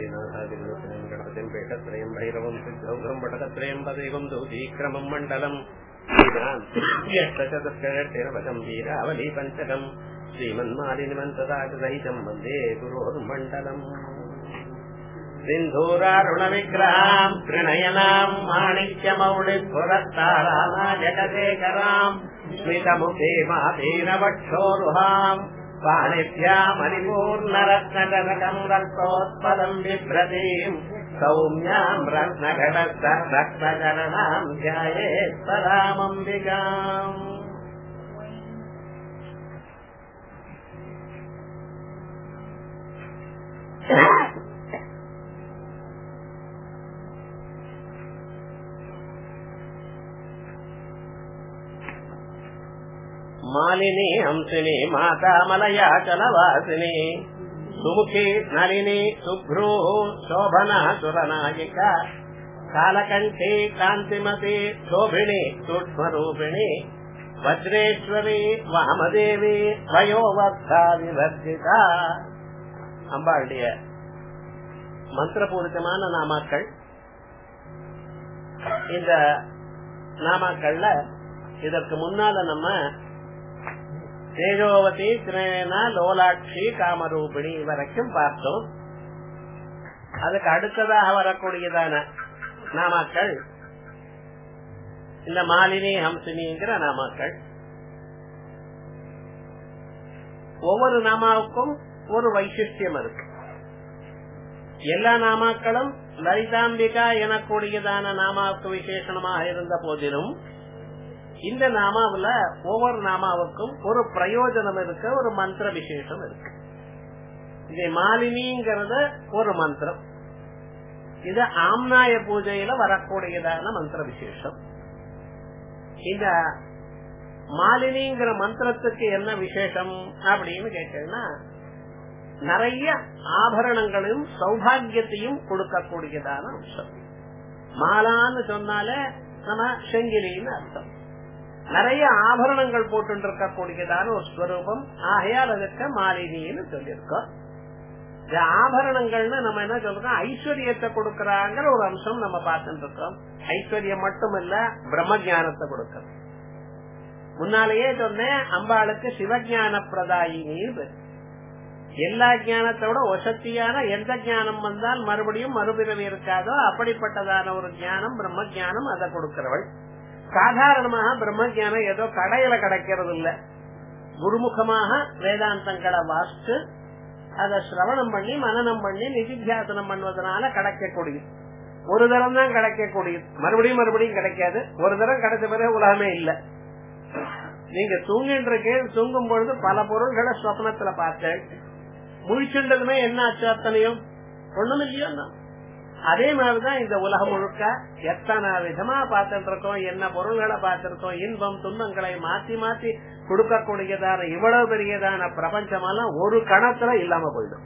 गणपतिं पेटत्रयं भैरवं सिद्धौघं वटकत्रयं पदैवं दूतीक्रमं मण्डलम् यष्टचतुष्करवचं वीरावली पञ्चकम् श्रीमन्मालिनिमन्तदागसहितं वन्दे गुरोर्मण्डलम् सिन्धूरारुणविग्रहाम् त्रिनयनाम् माणिक्यमौलिपुरस्तारामाजगदेकराम् स्मितमुखे माधीनवक्षोरुहाम् पाणिभ्यामणिपूर्णरत्नकनकम् रक्तोत्पलम् बिभ्रतीम् सौम्याम् रत्नघटस्थरत्नचरणाम् ध्यायेत् परामम्बिकाम् मालिनी हंसिनी माता मलयाचलवासिनी सुमुखी नलिनी शुभ्रू शोभना सुरनायिका कालकंठी कांतिमती शोभिनी सूक्ष्मरूपिणी वज्रेश्वरी वामदेवी वयोवत्सा विवर्जिता அம்பாளுடைய மந்திரபூரிதமான நாமாக்கள். இந்த நாமாக்கள்ல இதற்கு முன்னால நம்ம தேஜோவதி திரேனா லோலாட்சி காமரூபிணி வரைக்கும் பார்த்தோம். அதுக்கு அடுத்ததாக வரக்கூடியதான நாமாக்கள் இந்த மாலினி ஹம்சினிங்கிற நாமாக்கள். ஒவ்வொரு நாமாவுக்கும் ஒரு வைசிஷ்டியம் இருக்கு. எல்லா நாமாக்களும் லலிதாம்பிகா எனக்கூடியதான நாமாவுக்கு விசேஷமாக இருந்த போதிலும் இந்த நாமாவுல ஒவ்வொரு நாமாவுக்கும் ஒரு பிரயோஜனம் இருக்கு, ஒரு மந்திர விசேஷம் இருக்கு. இது மாலினிங்கிறத ஒரு மந்திரம், இது ஆம்நாய பூஜையில வரக்கூடியதான மந்திர விசேஷம். இந்த மாலினிங்கிற மந்திரத்துக்கு என்ன விசேஷம் அப்படின்னு கேட்டீங்கன்னா, நிறைய ஆபரணங்களையும் சௌபாகியத்தையும் கொடுக்கக்கூடியதான அம்சம். மாலான்னு சொன்னாலே நம்ம செங்கிலின்னு அர்த்தம். நிறைய ஆபரணங்கள் போட்டு இருக்கக்கூடியதான ஒரு ஸ்வரூபம். ஆகையால் அதுக்கு மாலினின்னு சொல்லியிருக்கோம். இந்த ஆபரணங்கள்னு நம்ம என்ன சொல்றோம், ஐஸ்வர்யத்தை கொடுக்கறாங்கிற ஒரு அம்சம் நம்ம பார்த்துட்டு இருக்கோம். ஐஸ்வர்யம் மட்டும் இல்ல, பிரம்ம ஜானத்தை கொடுக்கணும். முன்னாலேயே சொன்னேன், அம்பாளுக்கு சிவஞான பிரதாயினி. எல்லா ஞானத்தோட வசத்தியான எந்த ஞானம் வந்தால் மறுபடியும் மறுபிறவி இருக்காதோ அப்படிப்பட்டதான ஒரு ஞானம் பிரம்ம ஜானம், அதை கொடுக்கிறவள். சாதாரணமாக பிரம்ம ஜானம் ஏதோ கடையில கிடைக்கிறது இல்ல, குருமுகமாக வேதாந்தங்களை வாசித்து அதை சிரவணம் பண்ணி மனனம் பண்ணி நிதித்தியாசனம் பண்ணுவதனால கிடைக்கக்கூடியது. ஒரு தரம் தான் கிடைக்கக்கூடியது, மறுபடியும் மறுபடியும் கிடைக்காது. ஒரு தரம் கிடைச்ச பிறகு உலகமே இல்ல. நீங்க தூங்கும் பொழுது பல பொருள்களை சொப்னத்துல பார்த்தேன், முழிச்சுண்டதுமே என்ன ஆச்சு, அத்தனையும் ஒண்ணும் இல்லையோ. அதே மாதிரிதான் இந்த உலகம் முழுக்க எத்தனை விதமா பார்த்துட்டு இருக்கோம், என்ன பொருள்களை பார்த்திருக்கோம். இன்பம் துன்பங்களை மாத்தி மாத்தி கொடுக்கக்கூடியதான இவ்வளவு பெரியதான பிரபஞ்சமெல்லாம் ஒரு கணத்துல இல்லாம போயிடும்.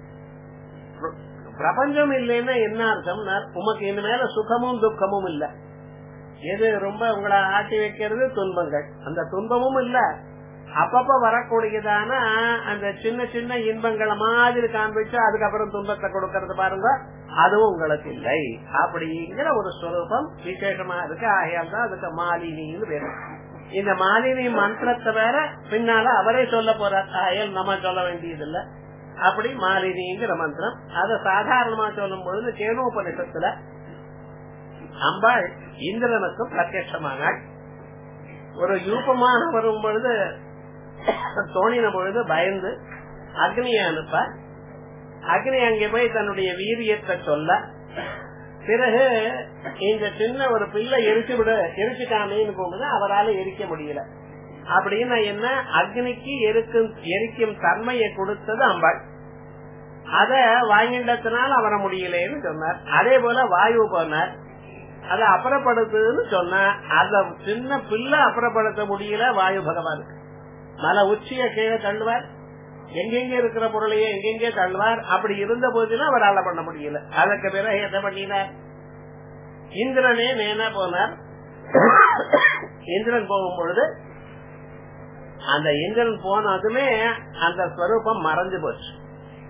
பிரபஞ்சம் இல்லைன்னா என்ன அர்த்தம், உமக்கு இனிமேல சுகமும் துக்கமும் இல்ல. எது ரொம்ப உங்களை ஆட்டி வைக்கிறது, துன்பங்கள். அந்த துன்பமும் இல்ல, அப்பப்ப வரக்கூடியதான அந்த சின்ன சின்ன இன்பங்களை மாதிரி காண்பிச்சு அதுக்கப்புறம் துன்பத்தை கொடுக்கறது பாருங்க, அதுவும் உங்களுக்கு இல்லை. அப்படிங்கிற ஒரு ஸ்வரூபம் விசேஷமா இருக்கு. ஆகையால் தான் அதுக்கு மாலினின்னு பேரு. இந்த மாலினி மந்திரத்தை வேற பின்னால அவரே சொல்ல போறார், ஆகையால் நம்ம சொல்ல வேண்டியது இல்ல. அப்படி மாலினிங்கிற மந்திரம் அதை சாதாரணமா சொல்லும் பொழுது கேனோபனிஷத்துல அம்பாள் இந்திரனுக்கு பிரத்யட்சமானாள். ஒரு யூபமாக வரும் பொழுது தோணின பொழுது பயந்து அக்னியை அனுப்ப, அக்னி அங்கே போய் தன்னுடைய வீரியத்தை சொல்ல, பிறகு இந்த சின்ன ஒரு பிள்ளை எரிச்சுட்டாமேன்னு போகும்போது அவரால் எரிக்க முடியல. அப்படின்னா என்ன, அக்னிக்கு எரிக்கும் தன்மையை கொடுத்தது அம்பாள். அத வாங்கிட்டதுனால அவர முடியலன்னு சொன்னார். அதே போல வாயு போனார், அதை அப்புறப்படுத்துன்னு சொன்ன, அத சின்ன பிள்ளை அப்புறப்படுத்த முடியல. வாயு பகவானுக்கு மலை உச்சிய கீழே தள்ளுவார், எங்கெங்க இருக்கிற பொருளையே எங்கெங்கே தள்ளுவார். அப்படி இருந்த போதிலும் அவரால் பண்ண முடியல. அதற்கு பிறகு என்ன பண்ணினார், இந்திரனே நேனா போனார். இந்திரன் போகும் பொழுது அந்த இந்திரன் போனதுமே அந்த ஸ்வரூபம் மறைஞ்சு போச்சு.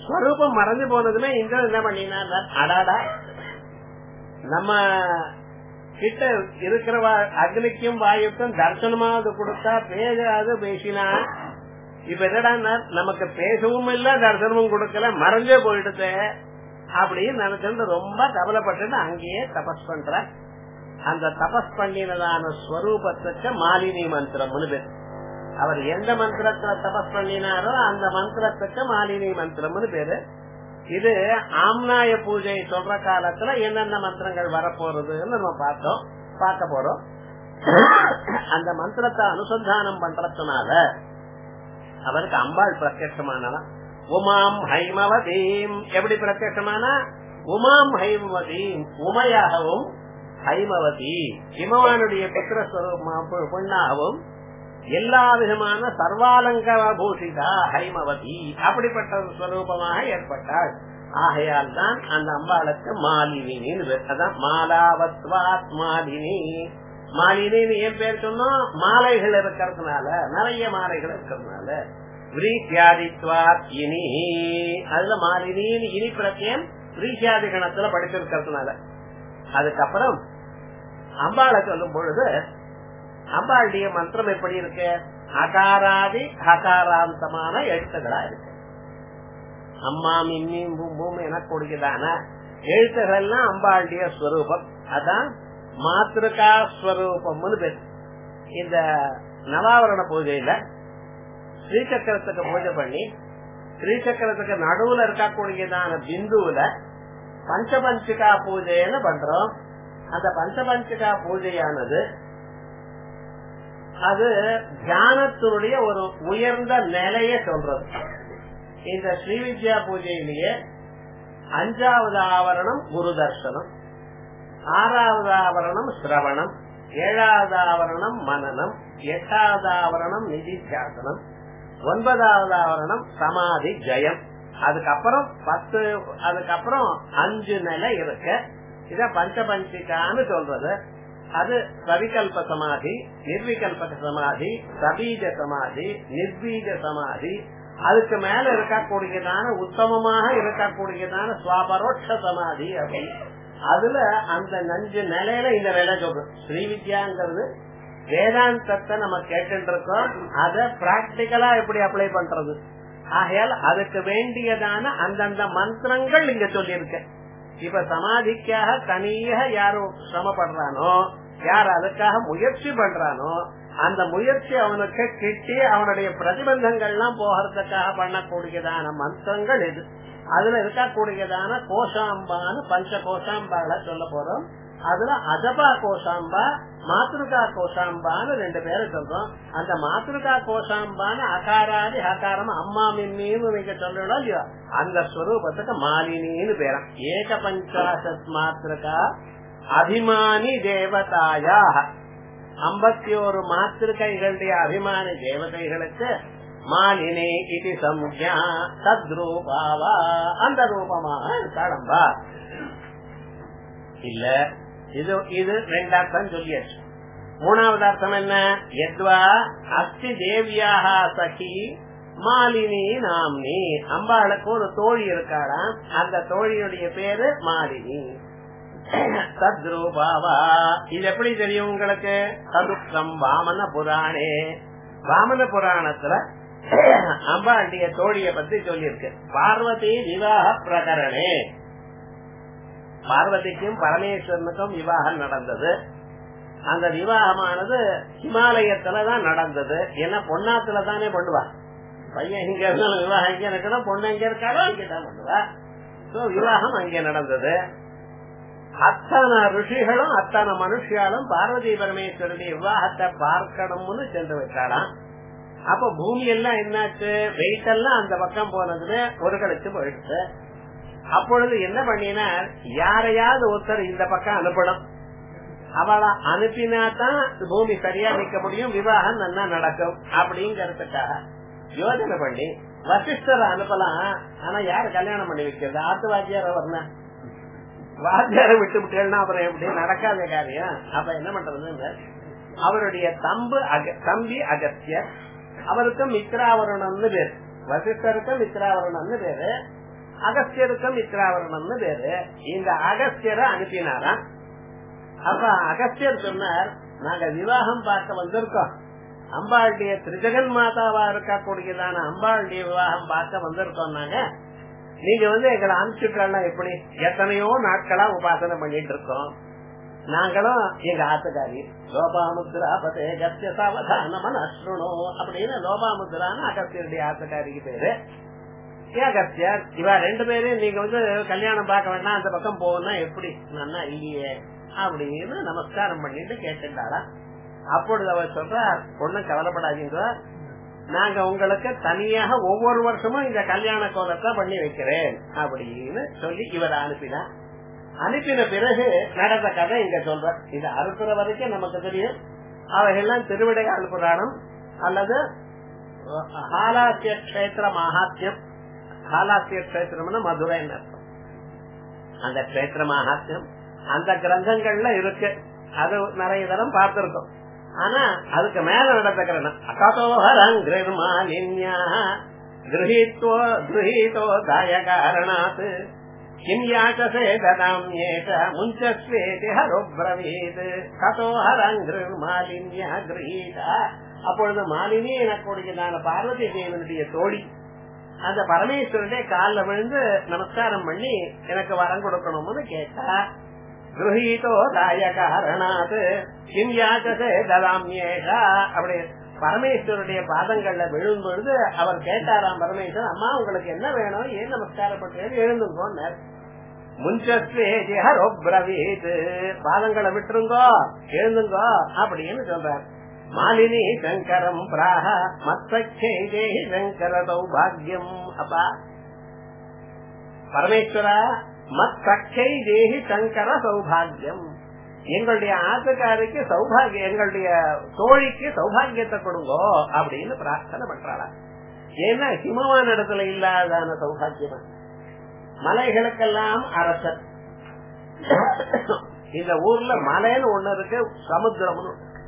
ஸ்வரூபம் மறைஞ்சு போனதுமே இந்திரன் என்ன பண்ணினா, அடாடா நம்ம கிட்ட இருக்கிற அக்னிக்கும் வாயுக்கும் தர்சனமாவது கொடுத்தா பேசாது பேசினா, இப்ப என்னடா நமக்கு பேசவும் இல்ல தர்சனமும் கொடுக்கல, மறைஞ்சே போயிடுது அப்படின்னு நினைச்சு ரொம்ப கவலைப்பட்டு அங்கேயே தபஸ் பண்ற. அந்த தபஸ் பண்ணினதான ஸ்வரூபத்துக்கு மாலினி மந்திரம்னு பேர். அவர் எந்த மந்திரத்துல தபஸ் பண்ணினாரோ அந்த மந்திரத்துக்கு மாலினி மந்திரம்னு பேரு. இது ஆம்நாய பூஜை சொல்ற காலத்துல என்னென்ன மந்திரங்கள் வரப்போறதுன்னு நம்ம பார்க்க போறோம். அந்த மந்திரத்தை அனுசந்தானம் பண்றதுனால அவருக்கு அம்பாள் பிரத்யட்சமானலாம். உமாம் ஹைமவதீம் எப்படி பிரத்யட்சமான, உமாம் ஹைமவதீம் உமையாகவும், ஹைமவதி ஹிமவானுடைய புத்திர பொண்ணாகவும், எல்லா விதமான சர்வாலங்கர பூஷிதா ஹைமவதி அப்படிப்பட்ட ஸ்வரூபமாக ஏற்பட்டாள். ஆகையால் தான் அந்த அம்பாளுக்கு மாலினின்னு அதான் மாலாவத்வாத் மாலினி. மாலினின்னு ஏன் பேர் சொன்னோம், மாலைகள் இருக்கிறதுனால, நிறைய மாலைகள் இருக்கிறதுனால. விரீத்யாதித்வாத் இனி, அதுல மாலினின்னு இனி பிரத்யம் விரீத்யாதி கணத்துல படிச்சிருக்கிறதுனால. அதுக்கப்புறம் அம்பாளை சொல்லும் பொழுது அம்பாளுடைய மந்திரம் எப்படி இருக்கு, அகாராதி ஹகாராந்தமான எழுத்துகளா இருக்கு. அம்மா மின்னியும் பூம் எனக்கூடியதான எழுத்துகள் எல்லாம் அம்பாளுடைய ஸ்வரூபம். அதான் மாத்ருகா ஸ்வரூபம்னு பேர். இந்த நவாவரண பூஜையில ஸ்ரீசக்கரத்துக்கு பூஜை பண்ணி, ஸ்ரீசக்கரத்துக்கு நடுவுல இருக்கக்கூடியதான பிந்துவுல பஞ்சபஞ்சிகா பூஜைன்னு பண்றோம். அந்த பஞ்சபஞ்சிகா பூஜையானது அது தியானத்தினுடைய ஒரு உயர்ந்த நிலைய சொல்றது. இந்த ஸ்ரீவித்யா பூஜையிலேயே 5வது ஆவரணம் குரு தர்சனம், 6வது ஆவரணம் சிரவணம், 7வது ஆவரணம் மனனம், 8வது ஆவரணம் நிதித்தியாசனம், 9வது ஆவரணம் சமாதி ஜெயம். அதுக்கப்புறம் 10, அதுக்கப்புறம் 5 நிலை இருக்கு. இத பஞ்சபஞ்சிகான்னு சொல்றது. அது சவிகல்ப சமாதி, நிர்விகல்ப சமாதி, சபீஜ சமாதி, நிர்பீஜ சமாதி. அதுக்கு மேல இருக்கக்கூடியதான உத்தமமாக இருக்கக்கூடியதான ஸ்வாபரோட்ச சமாதி. அப்படி அதுல அந்த 5 நிலையில இந்த நிலை சொல்றோம். ஸ்ரீவித்யாங்கிறது வேதாந்தத்தை நம்ம கேட்டு இருக்கோம், அத பிராக்டிகலா எப்படி அப்ளை பண்றது. ஆகையால் அதுக்கு வேண்டியதான அந்தந்த மந்திரங்கள் இங்க சொல்லியிருக்க. இப்ப சமாதிக்காக தனியாக யாரு சிரமப்படுறானோ, யார் அதுக்காக முயற்சி பண்றானோ, அந்த முயற்சி அவனுக்கு கிட்டி அவனுடைய பிரதிபந்தங்கள்லாம் போகிறதுக்காக பண்ணக்கூடியதான மந்திரங்கள் இது. அதுல இருக்கக்கூடியதான கோஷாம்பான்னு பஞ்ச கோஷாம்பால சொல்ல போறோம். அதுல அஜபா கோஷாம்பா, மாத்ருகா கோஷாம்பான்னு 2 பேரை சொல்றோம். அந்த மாத்ருகா கோஷாம்பான்னு அகாராதி ஹகாரம் அம்மா மின்னின்னு நீங்க சொல்றோம் இல்லையோ, அந்த ஸ்வரூபத்துக்கு மாலினின்னு பேரம். ஏக பஞ்சாசத் மாத்ருகா அபிமானி தேவதாயா, 51 மாத்திருக்கைகளுடைய அபிமானி தேவதைகளுக்கு மாலினி இது சம்யா தத்ரூபாவா, அந்த ரூபமாக இருக்காளம்பா. இல்ல இது 2 அர்த்தம் சொல்லியாச்சு. 3வது அர்த்தம் என்ன, எத்வா அஸ்தி தேவியாக சகி மாலினி நாம்னி, அம்பாளுக்கு ஒரு தோழி இருக்காளாம், அந்த தோழியுடைய பேரு மாலினி. தத்ரூபாவா, இது எப்படி தெரியும் உங்களுக்கு, சதுக்கம் வாமன புராணே, வாமன புராணத்துல அம்பாளுடைய தோழிய பத்தி சொல்லியிருக்கு. பார்வதி விவாக பிரகரணே, பார்வதிக்கும் பரமேஸ்வரனுக்கும் விவாகம் நடந்தது. அந்த விவாகமானது ஹிமாலயத்துலதான் நடந்தது. ஏன்னா பொன்னாத்துல தானே பண்ணுவா. பையன் இங்க இருந்தாலும் விவாகம் இங்க இருக்கணும், பொண்ணு எங்க இருக்காரோ அங்கதான் பண்ணுவா. விவாகம் அங்கே நடந்தது. அத்தனை ரிஷிகளும் அத்தனை மனுஷியாலும் பார்வதி பரமேஸ்வரனுடைய விவாகத்தை பார்க்கணும்னு சென்று வச்சாலாம். அப்ப பூமி எல்லாம் என்னாச்சு, வெயிட் எல்லாம் அந்த பக்கம் போனதுன்னு ஒரு கழிச்சு போயிடுச்சு. அப்பொழுது என்ன பண்ணினார், யாரையாவது ஒருத்தர் இந்த பக்கம் அனுப்பணும். அவளை அனுப்பினாதான் பூமி சரியா நிக்க முடியும், விவாகம் நல்லா நடக்கும் அப்படிங்கறதுக்காக யோசனை பண்ணி வசிஷ்டரை அனுப்பலாம். ஆனா யாரு கல்யாணம் பண்ணி வைக்கிறது, ஆத்து வாத்தியார வரணும், வாத்தியார விட்டு விட்டேன்னா அப்புறம் எப்படி, நடக்காத காரியம். அப்ப என்ன பண்றது, அவருடைய தம்பி அகத்தியர், அவருக்கு மித்ராவரணம்னு பேரு, வசிஷ்டருக்கு மித்ராவரணம்னு பேரு. அகஸ்தியருக்கும் மித்ராவரணம்னு பேரு. இந்த அகஸ்தியரை அனுப்பினாராம். அப்ப அகஸ்தியர் சொன்னார், நாங்க விவாகம் பார்க்க வந்திருக்கோம், அம்பாளுடைய திரிஜகன் மாதாவா இருக்கக்கூடியதான அம்பாளுடைய விவாகம் பார்க்க வந்திருக்கோம். நாங்க நீங்க எங்களை அனுப்பிச்சுக்கலாம், எப்படி எத்தனையோ நாட்களா உபாசனை பண்ணிட்டு இருக்கோம். நாங்களும் எங்க ஆத்துக்காரி லோபாமுத்ரா பதே கத்திய சாவதானமன் அஸ்ருணோ அப்படின்னு லோபாமுத்ரான்னு அகஸ்தியருடைய ஆத்துக்காரிக்கு பேரு. அகஸ்தியர் இவ 2 பேரையும் நீங்க கல்யாணம் பார்க்க வேண்டாம், அந்த பக்கம் போகணும் எப்படி நல்லா இல்லையே அப்படின்னு நமஸ்காரம் பண்ணிட்டு கேட்டுட்டாளா. அப்பொழுது அவர் சொல்ற, பொண்ணு கவலைப்படாதீங்க, நாங்க உங்களுக்கு தனியாக ஒவ்வொரு வருஷமும் இந்த கல்யாண கோலத்தை பண்ணி வைக்கிறேன் அப்படின்னு சொல்லி இவர் அனுப்பினார். அனுப்பின பிறகு நடந்த கதை இங்க சொல்ற. இது அறுப்புற வரைக்கும் நமக்கு தெரியும். அவைகள்லாம் திருவிடையாள் புராணம் அல்லது ஹாலாசிய கஷேத்திர மகாத்யம். ஹாலாசிய கஷேத்திரம்னா மதுரை அர்த்தம். அந்த கஷேத்திர மகாத்யம் அந்த கிரந்தங்கள்ல இருக்கு. அது நிறைய தரம் பார்த்திருக்கோம். ஆனா அதுக்கு மேல நடந்த கிரணம் அகதோஹரங்கிருமாலின்யா கிரஹீதோ தாயகாரணாத் கிம்யாச்சசே ததாம்யேஷ முஞ்சஸ்வேதி ஹரோப்ரவீத் கதோஹரங்கிருமாலின்யா கிரஹீதா. அப்பொழுது மாலினி எனக்கூடியதான பார்வதி தேவனுடைய தோழி அந்த பரமேஸ்வரனுடைய காலில் விழுந்து நமஸ்காரம் பண்ணி எனக்கு வரம் கொடுக்கணும்னு கேட்டா, கிரஹீதோ தாயகாரணாத் கிம்யாச்சசே ததாம்யேஷா. அப்படி பரமேஸ்வருடைய பாதங்கள்ல விழும்பொழுது அவர் கேட்டாராம் பரமேஸ்வரன், அம்மா உங்களுக்கு என்ன வேணும், ஏன் நமஸ்காரம் பண்றது, எழுந்துங்கோன்னார். முஞ்சஸ்வேதி ஹரோப்ரவீத், பாதங்களை விட்டுருங்கோ எழுந்துங்கோ அப்படின்னு சொல்றார். மாலினி சங்கரம் பிராஹ மத்சே சங்கர சௌபாகியம். அப்பா பரமேஸ்வரா மத்சை தேகி சங்கர சௌபாகியம், எங்களுடைய ஆத்துக்காரிக்கு சௌபாகியம், எங்களுடைய தோழிக்கு சௌபாகியத்தை கொடுங்கோ அப்படின்னு பிரார்த்தனை பண்றாளா. ஏன்னா ஹிமவான் இடத்துல இல்லாதான சௌபாகியமா, மலைகளுக்கெல்லாம் அரசர். இந்த ஊர்ல மலைன்னு ஒண்ணு இருக்கு, சமுத்திரம்னு.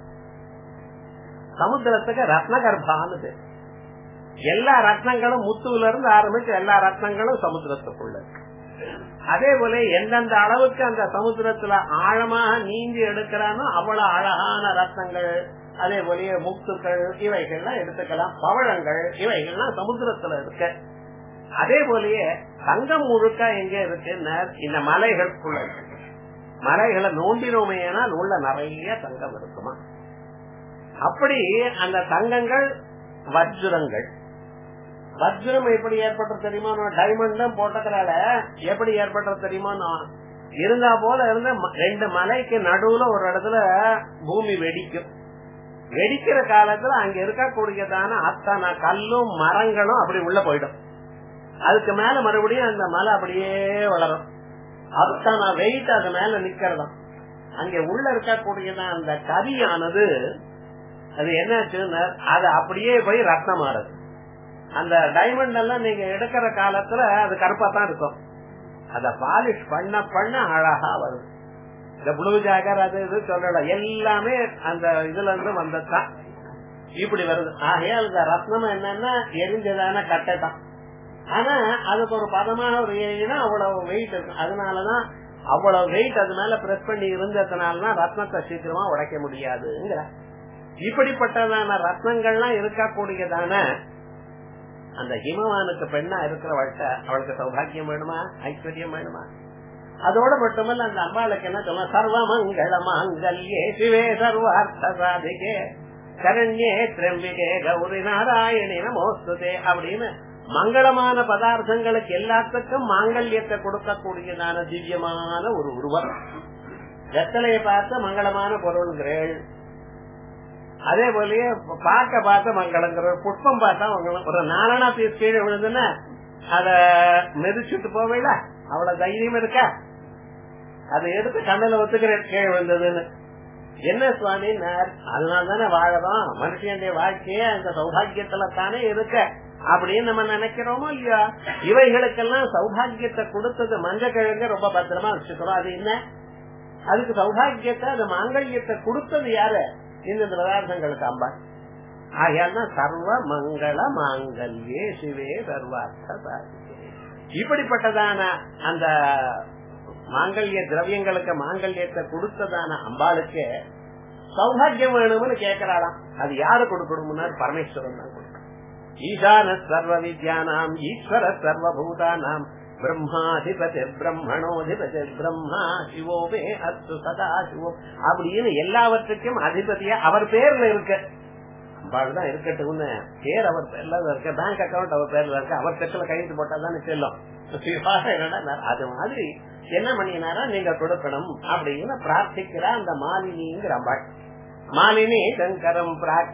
சமுத்திரத்துக்கு ரத்னகர்பான்னு எல்லா ரத்னங்களும் முத்துல இருந்து ஆரம்பிச்சு எல்லா ரத்னங்களும் சமுத்திரத்துக்குள்ள. அதே போல எந்தெந்த அளவுக்கு அந்த சமுத்திரத்துல ஆழமாக நீந்தி எடுக்கிறானோ அவ்வளவு அழகான ரத்னங்கள், அதே போல முத்துக்கள் இவைகள்லாம் எடுத்துக்கலாம், பவழங்கள் இவைகள்லாம் சமுத்திரத்துல இருக்கு. அதே போலயே தங்கம் முழுக்க எங்க இருக்குன்னா இந்த மலைகளுக்குள்ள. மலைகளை நோண்டினோமையானால் உள்ள நிறைய தங்கம் இருக்குமா. அப்படி அந்த தங்கங்கள் வஜ்ரங்கள். வஜ்ரம் எப்படி ஏற்பட்ட தெரியுமா, டைமண்ட் போட்டதுனால எப்படி ஏற்பட்ட தெரியுமா, இருந்தா போல இருந்த 2 மலைக்கு நடுவுல ஒரு இடத்துல பூமி வெடிக்கும். வெடிக்கிற காலத்துல அங்க இருக்கக்கூடியதான அத்தனை கல்லும் மரங்களும் அப்படி உள்ள போயிடும். அதுக்கு மேல மறுபடியும் அந்த மலை அப்படியே வளரும். அத்தனை வெயிட் அது மேல நிக்கிறதாம். அங்க உள்ள இருக்கக்கூடியதான் அந்த கரியானது அது என்னாச்சுன்னா அது அப்படியே போய் ரத்னம் ஆறுது. அந்த டைமண்ட் எல்லாம் நீங்க எடுக்கிற காலத்துல அது கருப்பா தான் இருக்கும். அத பாலிஷ் பண்ண பண்ண அழகா வருது. இந்த ப்ளூ ஜாகர் அது இது சொல்லல, எல்லாமே அந்த இதுல இருந்து வந்ததுதான் இப்படி வருது. ஆகையால் இந்த ரத்னம் என்னன்னா எரிஞ்சதான கட்டை தான். ஆனா அதுக்கு ஒரு பதமாக ஒரு ஏறினா அவ்வளவு வெயிட் இருக்கும். அதனாலதான் அவ்வளவு வெயிட் அது மேல பிரஸ் பண்ணி இருந்ததுனாலதான் ரத்னத்தை சீக்கிரமா உடைக்க முடியாதுங்கிற. இப்படிப்பட்டதான ரத்னங்கள்லாம் இருக்கக்கூடியதான அந்த ஹிமவானுக்கு பெண்ணா இருக்கிறவள்கிட்ட அவளுக்கு சௌபாகியம் வேணுமா, ஐஸ்வர்யம் வேணுமா? அதோட மட்டுமல்ல அந்த அம்பாளுக்கு என்ன சொல்ல, சர்வமங்கள மாங்கல்யே சிவே சர்வார்த்த சாதிகே சரண்யே திரம்பிகே கௌரி நாராயணி நமோஸ்துதே அப்படின்னு மங்களமான பதார்த்தங்களுக்கு எல்லாத்துக்கும் மாங்கல்யத்தை கொடுக்கக்கூடியதான திவ்யமான ஒரு உருவம். வெத்தலையை பார்த்த மங்களமான பொருள்கள், அதே போலயே பார்த்த மங்களங்கிற புஷ்பம் பார்த்தா ஒரு நாராயணா பீஸ் கீழே விழுந்துன்னா அத மெதிச்சுட்டு போவேல, அவ்வளவு தைரியம் இருக்க அதை எடுத்து கண்ணில ஒத்துக்கிற கீழே விழுந்ததுன்னு. என்ன சுவாமி, அதனால்தானே வாழறோம், மனுஷனுடைய வாழ்க்கையே அந்த சௌபாகியத்துல தானே இருக்க அப்படின்னு நம்ம நினைக்கிறோமோ இல்லையா? இவைகளுக்கெல்லாம் சௌபாகியத்தை கொடுத்தது மஞ்சக்கிழங்கு ரொம்ப பத்திரமா வச்சுக்கிறோம். அது என்ன, அதுக்கு சௌபாகியத்தை அது மாங்கல்யத்தை கொடுத்தது யாரு? இந்த பதார்த்தங்களுக்கு அம்பா. ஆகையால் சர்வ மங்கள மாங்கல்யே சிவே சர்வார்த்த சாதிகே. இப்படிப்பட்டதான அந்த மாங்கல்ய திரவியங்களுக்கு மாங்கல்யத்தை கொடுத்ததான அம்பாளுக்கு சௌபாகியம் வேணும்னு கேட்கிறாளாம். அது யாரு கொடுக்கணும்னா பரமேஸ்வரன் தான் கொடுக்கணும். ஈசான சர்வ வித்யானாம் ஈஸ்வர சர்வபூதானாம் பிரம்மாதிபதி பிரம்மணோதிபதி பிரம்மா சிவோவே அஸ்து சதா சிவம் அப்படின்னு எல்லாவற்றுக்கும் அதிபதியா அவர் பேர்ல இருக்கு. அம்பாள் தான் இருக்கட்டும்னு பேர் அவர் பேர்ல இருக்க. பேங்க் அக்கௌண்ட் அவர் பேர்ல இருக்கு. அவர் செக்ல கையெழுத்து போட்டாதானே செல்லும். அது மாதிரி என்ன பண்ணினாரா நீங்க கொடுக்கணும் அப்படின்னு பிரார்த்திக்கிறா அந்த மாலினிங்கிற அம்பாள். மாலினி சங்கரம்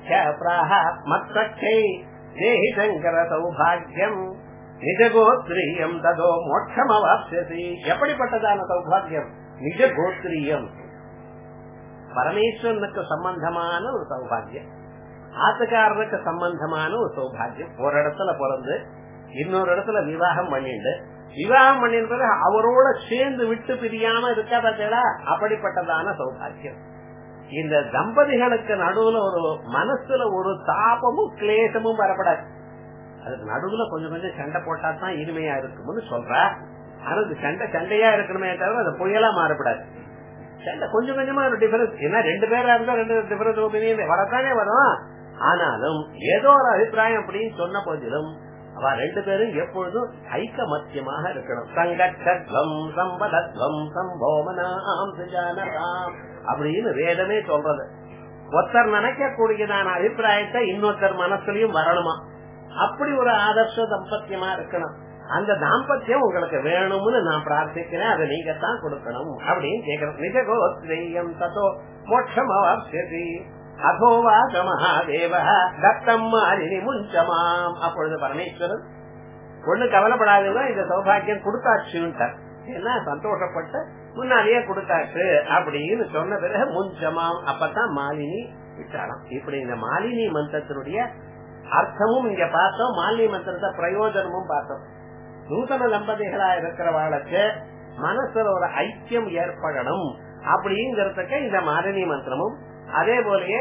மத்சக்கை தேஹி சங்கர சௌபாகியம் நிஜகோத்ரியம் ததோ மோட்சம் அவாப்ஸ்யசி. எப்படிப்பட்டதான சௌபாகியம்? நிஜகோத்ரியம், பரமேஸ்வரனுக்கு சம்பந்தமான ஒரு சௌபாகியம், ஆத்துக்காரனுக்கு சம்பந்தமான ஒரு சௌபாகியம். ஒரு இடத்துல பிறந்து இன்னொரு இடத்துல விவாகம் பண்ணிட்டு பிறகு அவரோட சேர்ந்து விட்டு பிரியாம இருக்கா பார்த்தீங்களா, அப்படிப்பட்டதான சௌபாகியம். இந்த தம்பதிகளுக்கு நடுவுல ஒரு மனசுல ஒரு தாபமும் கிளேசமும் வரப்படாது. அதுக்கு நடுவுல கொஞ்சம் கொஞ்சம் சண்டை போட்டா தான் இனிமையா இருக்கும்னு சொல்ற. ஆனா சண்டையா இருக்கணுமே தவிர அது புயலா மாறப்படாது. சண்டை கொஞ்சம் கொஞ்சமா ஒரு டிஃபரன்ஸ். ஏன்னா 2 பேரா இருந்தா 2 டிஃபரன்ஸ் ஒப்பீனியன் வரத்தானே வரும். ஆனாலும் ஏதோ ஒரு அபிப்பிராயம் அப்படின்னு சொன்ன போதிலும் அவ 2 பேரும் எப்பொழுதும் ஐக்கமத்தியமாக இருக்கணும். சங்கட்சத்வம் சம்பதத்வம் சம்போமனாம் சுஜானராம் அப்படின்னு வேதமே சொல்றது. ஒருத்தர் நினைக்க கூடியதான அபிப்பிராயத்தை இன்னொருத்தர் மனசுலயும் வரணுமா. அப்படி ஒரு ஆதர்ஷ தம்பத்தியமா இருக்கணும். அந்த தாம்பத்தியம் உங்களுக்கு வேணும்னு நான் பிரார்த்திக்கிறேன். அதை நீங்க தான் கொடுக்கணும் அப்படின்னு கேட்கணும். நிஜகோத்ரேயம் ததோ மோட்சம் அவாப்ஸ்யசி அதோவாச மகாதேவ தத்தம் மாலினி முஞ்சமாம். அப்பொழுது பரமேஸ்வரன் ஒண்ணு கவலைப்படாதுன்னா இந்த சௌபாகியம் கொடுத்தாச்சுட்டார். ஏன்னா சந்தோஷப்பட்டு முன்னாலேயே கொடுத்தாச்சு அப்படின்னு சொன்ன பிறகு முஞ்சமாம். அப்பதான் மாலினி விட்டாராம். இப்படி இந்த மாலினி மந்திரத்தினுடைய அர்த்தமும் இங்க பார்த்தோம். மாலினி மந்திரத்தை பிரயோஜனமும் பார்த்தோம். நூதன தம்பதிகளா இருக்கிறவாளுக்கு மனசுல ஒரு ஐக்கியம் ஏற்படணும் அப்படிங்கறதுக்கு இந்த மாலினி மந்திரமும், அதே போலயே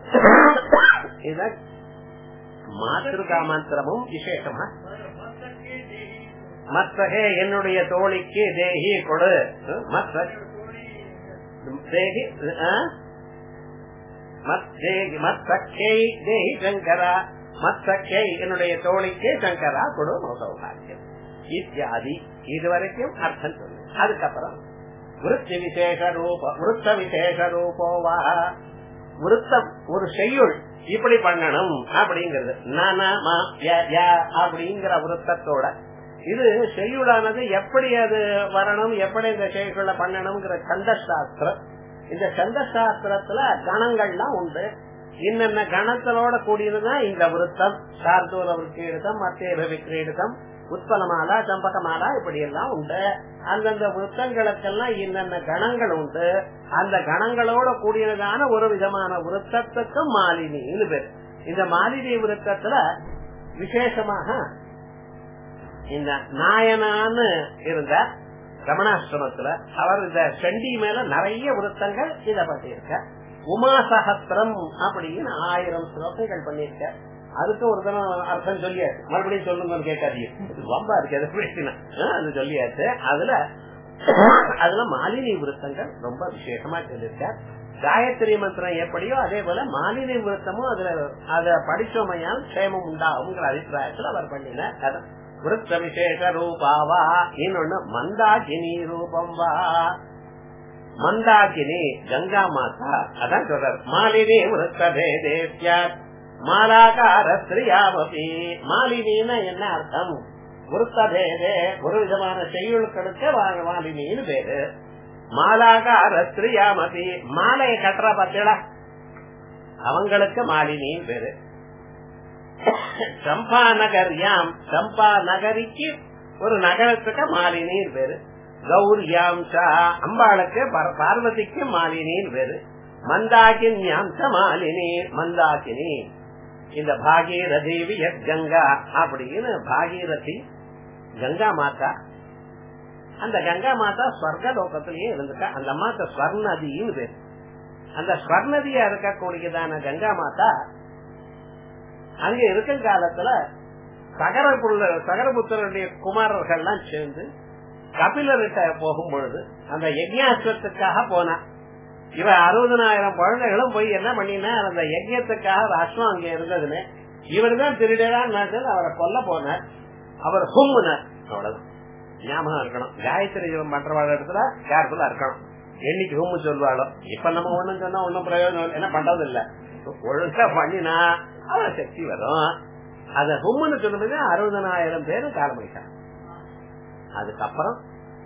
இத மாத்திருக்கா மந்திரமும் விசேஷமா மத்தகே என்னுடைய தோழிக்கு தேகி கொடு, மத்தக்கை தேகி சங்கரா, மத்தக்கை என்னுடைய தோழிக்கு சங்கரா கொடு சௌபாகியம் இத்தியாதி. இதுவரைக்கும் அர்த்தம் சொல்லு. அதுக்கப்புறம் விருத்தி விசேஷ ரூபோவா, விருத்தம் ஒரு செய்யுள் இப்படி பண்ணணும் அப்படிங்கிறது அப்படிங்கிற விருத்தத்தோட இது செய்யுளானது எப்படி அது வரணும், எப்படி இந்த செய்யுள பண்ணணும்ங்கிற சந்தசாஸ்திரம். இந்த சந்தசாஸ்திரத்துல கணங்கள்லாம் உண்டு. இன்னென்ன கணங்களோட கூடியதுதான் இந்த விருத்தம். சார்தூல விருத்தியிடம், மத்தேப விக்ரீடம், உத்பலமாலா, சம்பகமாலா இப்படி எல்லாம் உண்டு. அந்தந்த விருத்தங்களுக்கெல்லாம் இன்னென்ன கணங்கள் உண்டு. அந்த கணங்களோட கூடியதான ஒரு விதமான விருத்தத்துக்கு மாலினின்னு பேர். இந்த மாலினி விருத்தத்துல விசேஷமாக இந்த நாயனான்னு இருந்த ரமணாசிரமத்துல அவர் இந்த சண்டி மேல நிறைய விருத்தங்கள் இத பண்ணிருக்க. உமாசகத்திரம் அப்படின்னு 1000 ஸ்லோகங்கள் பண்ணிருக்க. அதுக்கு ஒரு தினம் அர்த்தம் சொல்லியாச்சு. மறுபடியும் சொல்லுங்கன்னு கேட்காதீங்க, ரொம்ப இருக்கு அது சொல்லியாச்சு. அதுல மாலினி விருத்தங்கள் ரொம்ப விசேஷமா சொல்லிருக்க. காயத்ரி மந்திரம் எப்படியோ அதே போல மாலினி விருத்தமும் அதுல அத படிச்சோமையால் க்ஷேமம் உண்டாகுங்கிற அபிப்பிராயத்தில் அவர் பண்ணின விருத்த விசேஷ ரூபாவா. இன்னொன்னு மந்தாகினி ரூபம் வா. மந்தாகினி கங்கா மாதா, அதான் சொல்றார். மாலினி விருத்த பேதேத்யா மாலாகார ஸ்ரீயாமபி. மாலினின்னா என்ன அர்த்தம்? விருத்த பேதே ஒரு விதமான செய்யுளுக்கு மாலினின்னு பேரு. மாலாகார ஸ்ரீயாமபி மாலையை கட்டுற பார்த்தீங்களா அவங்களுக்கு மாலினின்னு பேரு. சம்பா நகர்யாம், சம்பா நகரிக்கு ஒரு நகரத்துக்கு மாலினின்னு பேரு. கௌரியாம் அம்பாளுக்கு பார்வதிக்கு மாலினின்னு பேரு. மந்தாகின்யாம் மாலினி, மந்தாகினி இந்த பாகீரதி கங்கா அப்படின்னு பாகீரதி கங்கா மாதா. அந்த கங்கா மாதா ஸ்வர்க லோகத்திலேயே இருந்துட்டா. அந்த அம்மாக்கு ஸ்வர்ணதின்னு பேரு. அந்த ஸ்வர்ணதியா இருக்கக்கூடியதான கங்கா மாதா அங்க இருக்கும் காலத்துல சகரபுத்திரனுடைய குமாரர்கள்லாம் சேர்ந்து கபிலர்கிட்ட போகும்பொழுது அந்த யஜ்ஞாஸ்வத்துக்காக போனா. இவ 60,000 குழந்தைகளும் போய் என்ன பண்ணினா அந்த யஜ்யத்துக்காக அஸ்வம் அங்க இருந்ததுன்னு இவர் தான் திருடரான் அவரை கொல்ல போனார். அவர் ஹும்முனார். அவ்வளவுதான் ஞாபகம் இருக்கணும். காயத்ரி ஜபம் பண்றவாழ இடத்துல கேர்ஃபுல்லா இருக்கணும். என்னைக்கு ஹும்மு சொல்வாளோ. இப்ப நம்ம ஒண்ணும் சொன்னா ஒன்னும் பிரயோஜனம் என்ன பண்றது இல்ல. ஒழுங்கா பண்ணினா அவ சக்தி வரும். அத ஹும்முன்னு சொல்லுறது 60,000 பேரு காலமிட்டாங்க. அதுக்கப்புறம்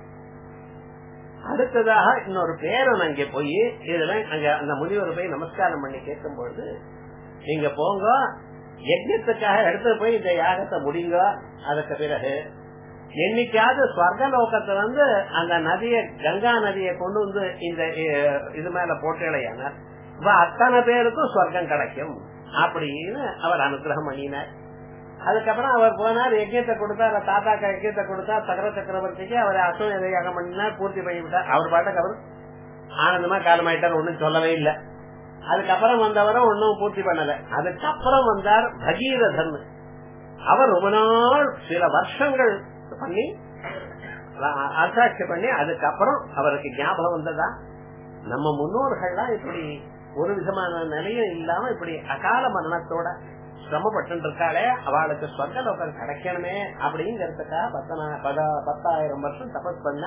அடுத்ததாக இன்னொரு பேரன் அங்கே போய் இதுல அங்க அந்த முதியோர் போய் நமஸ்காரம் பண்ணி கேட்கும் பொழுது, நீங்க போங்க யஜ்யத்துக்காக எடுத்து போய் இந்த யாகத்தை முடிங்க. அதுக்கு பிறகு என்னைக்காவது ஸ்வர்கலோகத்துல வந்து அந்த நதியை கங்கா நதியை கொண்டு வந்து இந்த இது மேல போட்டேலையான அத்தனை பேருக்கும் ஸ்வர்க்கம் கிடைக்கும் அப்படின்னு அவர் அனுகிரகம் பண்ணினார். அதுக்கப்புறம் அவர் போனார், யஜ்யத்தை கொடுத்தார், தாத்தாக்கா யஜ்யத்தை கொடுத்தார், சகர சக்கரவர்த்திக்கு அவர் அஸ்வமேத யாகம் பண்ணினார், பூர்த்தி பண்ணிவிட்டார். அவர் பாட்டுக்கு அவர் ஆனந்தமா காலமாயிட்டார், ஒன்னும் சொல்லவே இல்லை. அதுக்கப்புறம் வந்தவரும் ஒன்னும் பூர்த்தி பண்ணல. அதுக்கப்புறம் வந்தார் பகீரதன். அவர் ரொம்ப நாள் சில வருஷங்கள் பண்ணி ஆராய்ச்சி பண்ணி அதுக்கப்புறம் அவருக்கு ஞாபகம் வந்ததா நம்ம முன்னோர்கள்லாம் இப்படி ஒரு விதமான நிலையும் இல்லாம இப்படி அகால மரணத்தோட சிரமப்பட்டு இருக்காளே, அவளுக்கு சொர்க்கலோகம் கிடைக்கணுமே அப்படிங்கறதுக்காக 10,000 வருஷம் தபஸ் பண்ண.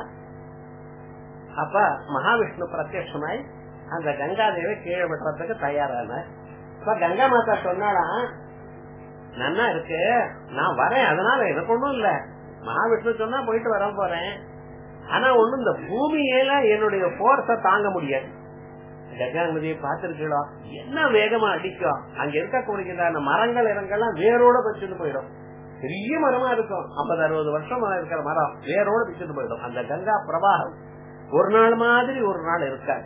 அப்ப மகாவிஷ்ணு பிரத்யட்சமாய் அந்த கங்காதேவி கீழே விடுறதுக்கு தயாரான. இப்ப கங்கா மாதா சொன்னாலாம், நன்னா இருக்கு, நான் வரேன், அதனால எனக்கு ஒண்ணும் இல்ல, மகாவிஷ்ணு சொன்னா போயிட்டு வர போறேன். ஆனா ஒண்ணு இந்த பூமியில என்னுடைய போர்ஸ தாங்க முடியாது. கங்கா நதியை பார்த்திருக்கீங்களோ, என்ன வேகமா அடிக்கும். அங்க இருக்கக்கூடிய மரங்கள் இடங்கள்லாம் வேரோட பிச்சுட்டு போயிடும். பெரிய மரமா இருக்கும், 50-60 வருஷமா இருக்கிற மரம் வேரோட பிச்சுட்டு போயிடும். அந்த கங்கா பிரவாகம் ஒரு நாள் மாதிரி ஒரு நாள் இருக்காது.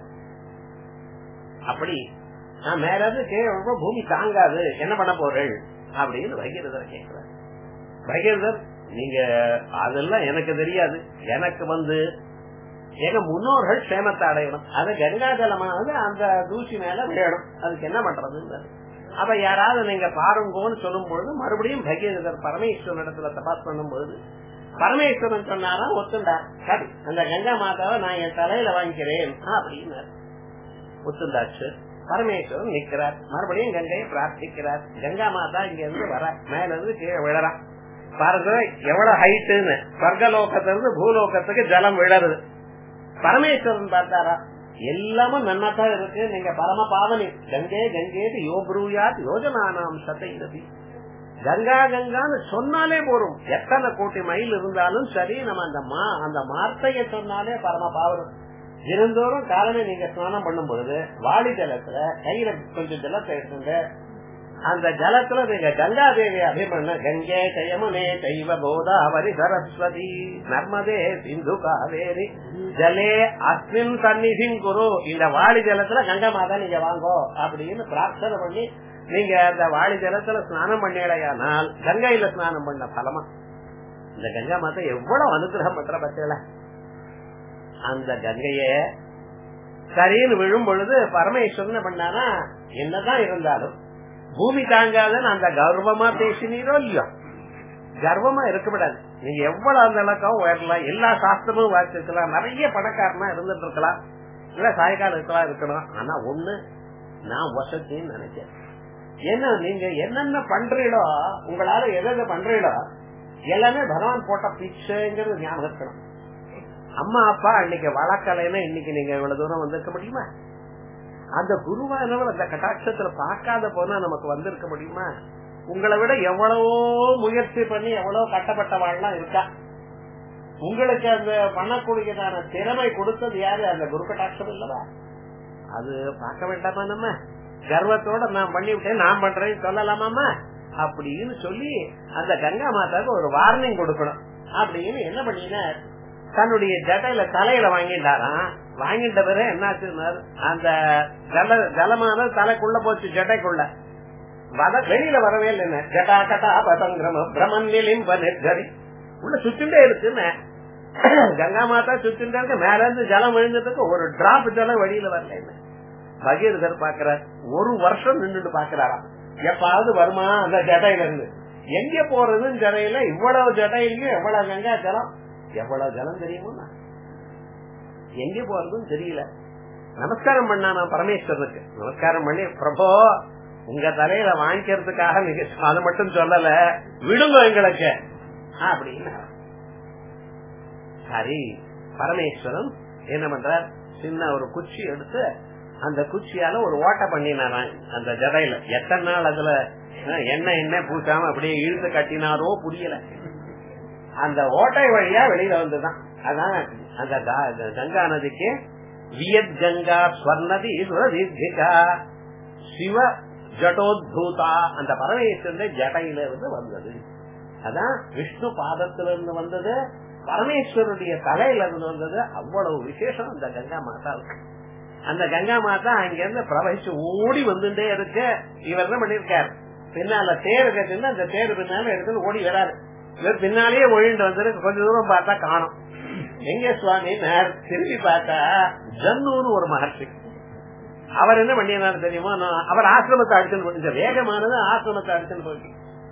அப்படி நான் மேல இருந்து பூமி தாங்காது, என்ன பண்ண போறேன் அப்படின்னு பகீரதர் கேட்கிறார். பகீரதர், நீங்க அதெல்லாம் எனக்கு தெரியாது, எனக்கு வந்து எங்க முன்னோர்கள் சேமத்தை அடையணும், அது கங்கா ஜலமானது அந்த தூசி மேல விழணும், அதுக்கு என்ன பண்றது. அப்ப யாராவது நீங்க பாருங்கன்னு சொல்லும் பொழுது மறுபடியும் பகீரதர் பரமேஸ்வரன் இடத்துல தபாஸ் பண்ணும் பொழுது பரமேஸ்வரன் சொன்னாரா ஒத்துண்டார். சரி, அந்த கங்கா மாதாவை நான் என் தலையில வாங்கிக்கிறேன் அப்படின்னு ஒத்துண்டாச்சு. பரமேஸ்வரன் நிக்கிறார், மறுபடியும் கங்கையை பிரார்த்திக்கிறார். கங்கா மாதா இங்க இருந்து வர, மேல இருந்து கீழே விழறா. பாருங்க எவ்வளவு ஹைட்டுன்னு. சொர்க்கலோகத்திலிருந்து பூலோகத்துக்கு ஜலம் விழறது. பரமேஸ்வரன் பார்த்தாரா, எல்லாமும் நன்னாத்தான் இருக்கு, நீங்க பரம பாவனி, கங்கே கங்கேது யோபுரூயாத் யோஜனானாம் சதைரதி. கங்கா கங்கான்னு சொன்னாலே போறோம், எத்தனை கோடி மைல் இருந்தாலும் சரி, நம்ம அந்த வார்த்தையை சொன்னாலே பரம பாவனம். தினந்தோறும் காலமே நீங்க ஸ்நானம் பண்ணும் பொழுது வாளி ஜலத்துல கையில கொஞ்சம் ஜலத்தை எடுத்துங்க, அந்த ஜலத்துல நீங்க கங்கா தேவி அபிமன்ன, கங்கே ஜயமுனே தெய்வ கோதாவரி சரஸ்வதி நர்மதே சிந்து காவேரி ஜலே அஸ்மின் சந்நிதின் குரு. இந்த வாளி ஜலத்துல கங்கா மாதா நீங்க வாங்கோ அப்படின்னு பிரார்த்தனை பண்ணி நீங்க அந்த வாளி ஜலத்துல ஸ்நானம் பண்ணிடையானால் கங்கையில ஸ்நானம் பண்ண பலமா. இந்த கங்கா மாதா எவ்வளவு அனுகிரகம் பண்ற பட்சல. அந்த கங்கைய சரின்னு விழும் பொழுது பரமேஸ்வரன் பண்ணானா, என்னதான் இருந்தாலும் பூமி தாங்காதுன்னு அந்த கர்வமா பேசினீரோ இல்லையோ, கர்வமா இருக்கக்கூடாது. நீங்க எவ்வளவு அந்த அளவுக்கும் உயரலாம், எல்லா சாஸ்திரமும் வாசிக்கலாம், நிறைய பணக்காரனா இருந்துட்டு இருக்கலாம், இல்ல சாயக்காலம் இருக்கணும். ஆனா ஒண்ணு, நான் வசத்தின்னு நினைக்கிறேன். ஏன்னா நீங்க என்னென்ன பண்றீங்களோ, உங்களால எதை பண்றீங்களோ எல்லாமே பகவான் போட்ட பிச்சைங்கிறது ஞாபகம் இருக்கணும். அம்மா அப்பா அன்னைக்கு வளர்க்கலைன்னா இன்னைக்கு நீங்க இவ்வளவு தூரம் வந்திருக்க முடியுமா? அந்த குருவானவர் அந்த கட்டாட்சத்துல பார்க்காத போனா நமக்கு வந்திருக்க முடியுமா? உங்களை விட எவ்வளவோ முயற்சி பண்ணி எவ்வளவு கட்டப்பட்ட வாழ்லாம் இருக்கா. உங்களுக்கு அந்த பண்ணக்கூடியதான திறமை கொடுத்தது யாரு? அந்த குரு கட்டாட்சம் இல்லவா? அது பார்க்க வேண்டாமா? நம்ம கர்வத்தோட நான் பண்ணிவிட்டேன், நான் பண்றேன்னு சொல்லலாமாமா அப்படின்னு சொல்லி அந்த கங்கா மாதாவுக்கு ஒரு வார்னிங் கொடுக்கணும் அப்படின்னு என்ன பண்ணினா, தன்னுடைய ஜட்டையில தலையில வாங்கிட்டாராம். வாங்கிட்ட பிறகு என்னாச்சுன்னா, அந்த ஜலமான தலைக்குள்ள போச்சு, ஜட்டைக்குள்ள வெளியில வரவே இல்லைன்னு. ஜட்டா கட்டா பதங்கிரம பிரமன்னிலிம்ப நிர்கரி உள்ள சுத்திண்டே இருக்குன்னு கங்கா மாதா சுத்திண்டே இருக்கு. மேல இருந்து ஜலம் விழுந்ததுக்கு ஒரு டிராப் ஜலம் வெளியில வரல. பகீரதர் பாக்குறார், ஒரு வருஷம் நின்றுட்டு பாக்குறாராம், எப்பாவது வருமா அந்த ஜட்டையில இருந்து. எங்க போறதுன்னு ஜடையில இவ்வளவு ஜடையிலயும் எவ்வளவு கங்கா ஜலம், எவ்வளவு ஜலம் தெரியுமோ, எங்க போறதுன்னு தெரியல. நமஸ்காரம் பண்ணா நான் பரமேஸ்வரனுக்கு நமஸ்காரம் பண்ணி, பிரபோ உங்க தலையில வாங்கிக்கிறதுக்காக நீங்க அதை மட்டும் சொல்லல, விடுங்க எங்களுக்கு அப்படின்னு. சரி, பரமேஸ்வரன் என்ன பண்றார், சின்ன ஒரு குச்சி எடுத்து அந்த குச்சியால ஒரு ஓட்டை பண்ணினாரான் அந்த ஜடையில. எத்தனை நாள் அதுல எண்ணெய் பூசாம அப்படியே இழுத்து கட்டினாரோ புரியல. அந்த ஓட்டை வழியா வெளியில வந்துதான். அதான் அந்த கங்கா நதிக்கு வியத் கங்கா ஸ்வர்ணதி சுரதீர்த்திகா சிவ ஜடோத்பூதா, அந்த பரமேஸ்வரன் ஜடையில இருந்து வந்தது. அதான் விஷ்ணு பாதத்திலிருந்து வந்தது, பரமேஸ்வருடைய தலையில இருந்து வந்தது. அவ்வளவு விசேஷம் அந்த கங்கா மாதாவுக்கு. அந்த கங்கா மாதா அங்கிருந்து பிரவகிச்சு ஓடி வந்துட்டே இருக்கு. இவர் என்ன பண்ணிருக்காரு, பின்னால தேர் கட்டினா அந்த தேர் பின்னால எடுத்து ஓடி வராரு. இவர் பின்னாலேயே ஒழிண்டு வந்தது. கொஞ்ச தூரம் பார்த்தா காணும். எங்க சுவாமி திரும்பி பார்த்தா ஜன்னூர் ஒரு மகர்ஷி. அவர் என்ன பண்ணினாரு தெரியுமா, அவர் ஆசிரமத்தை அடிச்சுன்னு போயிட்டு, வேகமானது ஆசிரமத்தை அடிச்சுன்னு போயிட்டு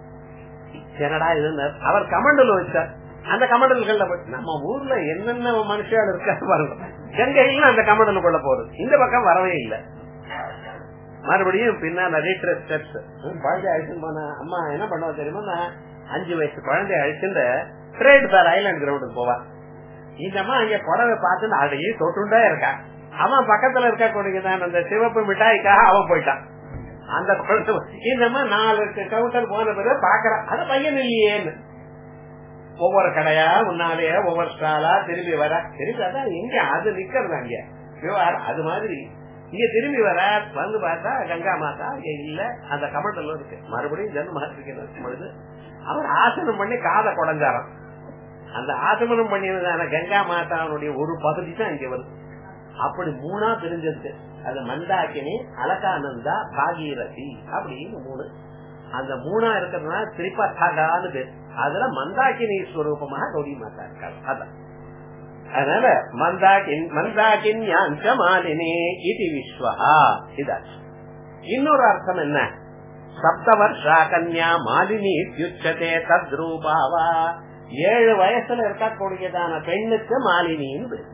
என்னடா இது, அவர் கமண்டல் வச்சார். அந்த கமண்டல்கள்ல போயிட்டு நம்ம ஊர்ல என்னென்ன மனுஷால் இருக்காரு பாருங்க, கங்கையில அந்த கமண்டலுக்குள்ள போறது. இந்த பக்கம் வரவே இல்லை. மறுபடியும் பின்னால ரீட்ரஸ் ஸ்டெப்ஸ் குழந்தை அழிச்சுன்னு போன அம்மா என்ன பண்ணுவா தெரியுமா, நான் 5 வயசு குழந்தை அழிச்சுட்டு ட்ரேட் பார் ஐலாண்ட் கிரவுண்டுக்கு போவா. இந்த அம்மா அங்க புடவை பார்த்து அதையே தொட்டுண்டே இருக்கா. அவன் பக்கத்துல இருக்க கூடியதான் அந்த சிவப்பு மிட்டாய்க்காக அவன் போயிட்டான். அந்த குழந்தை இந்த அம்மா 4 கவுண்டர் போன பிறகு பாக்குறான், அது பையன் இல்லையேன்னு. ஒவ்வொரு கடையா முன்னாலேயே ஒவ்வொரு ஸ்டாலா திரும்பி வர, திரும்பி அதான் எங்க அது நிக்கிறது அங்க விவகாரம். அது மாதிரி இங்க திரும்பி வர வந்து பார்த்தா கங்கா மாதா இல்ல, அந்த கமண்டல் இருக்கு. மறுபடியும் ஜென்ம மகர்ஷிக்கு பொழுது அவர் ஆசனம் பண்ணி காதை குடஞ்சாராம். அந்த ஆசமனம் பண்ணியதான கங்கா மாதாவுடைய ஒரு பகுதி தான் இங்க வருது. அப்படி 3 பிரிஞ்சிருக்கு. அது மந்தாக்கினி, அலகானந்தா, பாகீரதி அப்படின்னு 3. அந்த 3 இருக்கிறதுனா திரிபதாகான்னு பேர். அதுல மந்தாக்கினி ஸ்வரூபமாக கௌரி மாதா இருக்காங்க. அதான் அதனால மந்தாக்கின்யாஞ்ச மாலினி இது விஸ்வஹா. இதாச்சு. இன்னொரு அர்த்தம் என்ன, சப்தவர்ஷா கன்யா மாலினி யுச்சதே தத்ரூபாவா. 7 வயசுல இருக்கக்கூடியதான பெண்ணுக்கு மாலினின்னு பேர்.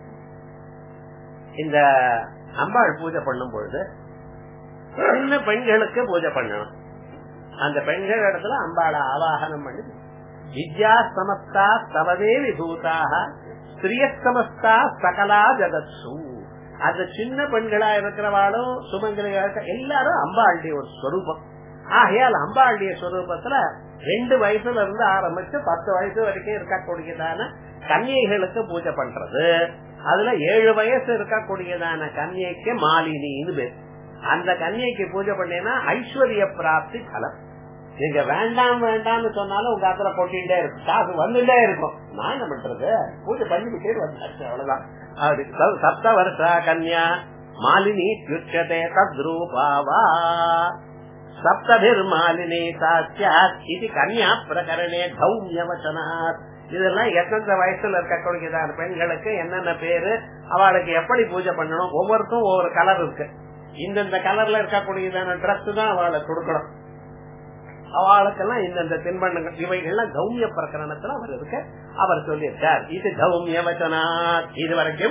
இந்த அம்பாள் பூஜை பண்ணும் பொழுது சின்ன பெண்களுக்கு பூஜை பண்ணணும். அந்த பெண்கள் இடத்துல அம்பாளை ஆவாகனம் பண்ணி வித்யா சமஸ்தா தவதே விபூதாக ஸ்திரிய சமஸ்தா சகலா ஜகத்சு. அந்த சின்ன பெண்களா இருக்கிறவாளும் சுமங்கலியாக எல்லாரும் அம்பாளுடைய ஒரு ஸ்வரூபம். ஆகையால் அம்பாளுடைய ஸ்வரூபத்துல 2 வயசுல இருந்து ஆரம்பிச்சு 10 வயசு வரைக்கும் இருக்கக்கூடியதான கன்னிகைகளுக்கு பூஜை பண்றது. அதுல 7 வயசு இருக்கக்கூடியதான கன்னிகைக்கு மாலினின்னு பேர். அந்த கன்னிகைக்கு பூஜை பண்ணேன்னா ஐஸ்வர்ய பிராப்தி பலம். நீங்க வேண்டாம் வேண்டாம்னு சொன்னாலும் உங்க அத்துல கொட்டிட்டே இருக்கும், காசு வந்துட்டே இருக்கும். நான் என்ன பண்றது, பூஜை பண்ணிக்கிட்டே வந்தாச்சு, அவ்வளவுதான். சப்த வருஷா கன்யா மாலினி யுச்சதே தத்ரூபாவா சப்தபிர் மாலினி சாட்சியாத் இது கன்யா பிரகரணே கௌமியவசனாத். இதெல்லாம் எந்தெந்த வயசுல இருக்கக்கூடியதான பெண்களுக்கு என்னென்ன பேரு, அவளுக்கு எப்படி பூஜை பண்ணணும், ஒவ்வொருக்கும் ஒவ்வொரு கலர் இருக்கு. இந்தந்த கலர்ல இருக்கக்கூடியதான டிரெஸ் தான் அவளுக்கு கொடுக்கணும். அவளுக்கெல்லாம் இந்தந்த தின்பண்டங்கள் இவைகள்லாம் கௌமிய பிரகரணத்துல அவர் இருக்க அவர் சொல்லியிருக்கார். இது கௌமிய வச்சனாத். இது வரைக்கும்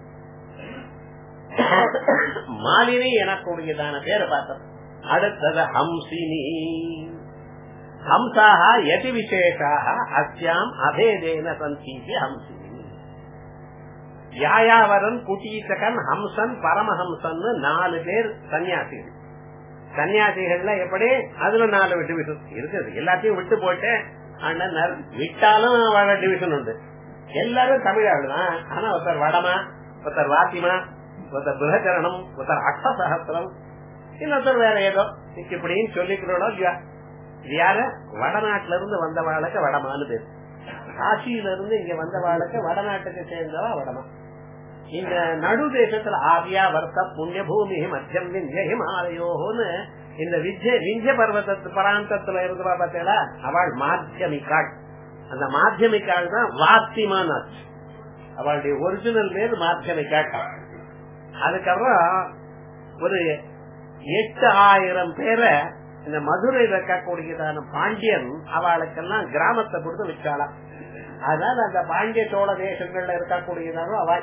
மாலினி எனக்கூடியதான பேரை பார்த்தோம். அடுத்தது ஹம்சினி. ஹம்சாக யதி விசேஷாக அஸ்யாம் அபேதேன சந்தீதி ஹம்சினி. யாயாவரன், குட்டீசகன், ஹம்சன், பரமஹம்சன் 4 பேர் சன்னியாசிகள். சன்னியாசிகள்ல எப்படி அதுல 4 டிவிஷன் இருக்குது. எல்லாத்தையும் விட்டு போட்டு அண்ணன் விட்டாலும் அவள டிவிஷன் உண்டு. எல்லாரும் தமிழாளு தான். ஆனா ஒருத்தர் வடமா, ஒருத்தர் வாத்திமா, ஒருத்தர் புரச்சரணம், ஒருத்தர் அஷ்டசகஸ்திரம், இன்னொருத்தர் வேற ஏதோ இப்படின்னு சொல்லிக்கிறோம். யார வடநாட்டுல இருந்து வந்தவாளுக்கு வடமானு பேர். காசியில இருந்து இங்க வந்தவாளுக்கு வடநாட்டுக்கு சேர்ந்தவா வடமா. இந்த நடு தேசத்துல ஆவியா வர்த்த புண்ணிய பூமி மத்தியம் விந்திய ஹிமாலயோன்னு இந்த விந்திய பர்வத்த பராந்தத்துல இருந்தவா பார்த்தீங்களா, அவள் மாத்தியமிக்காள். அந்த மாத்தியமிக்காள் தான் வாத்திமான். அவளுடைய ஒரிஜினல் பேர் மாத்தியமிக்காள். அதுக்கப்புறம் ஒரு 8000 பேரை இந்த மதுரையில் இருக்கக்கூடியதான பாண்டியன் அவளுக்கெல்லாம் கிராமத்தை கொடுத்து விற்காளாம். அதனால அந்த பாண்டிய சோழ தேசங்கள்ல இருக்கக்கூடியதான அவ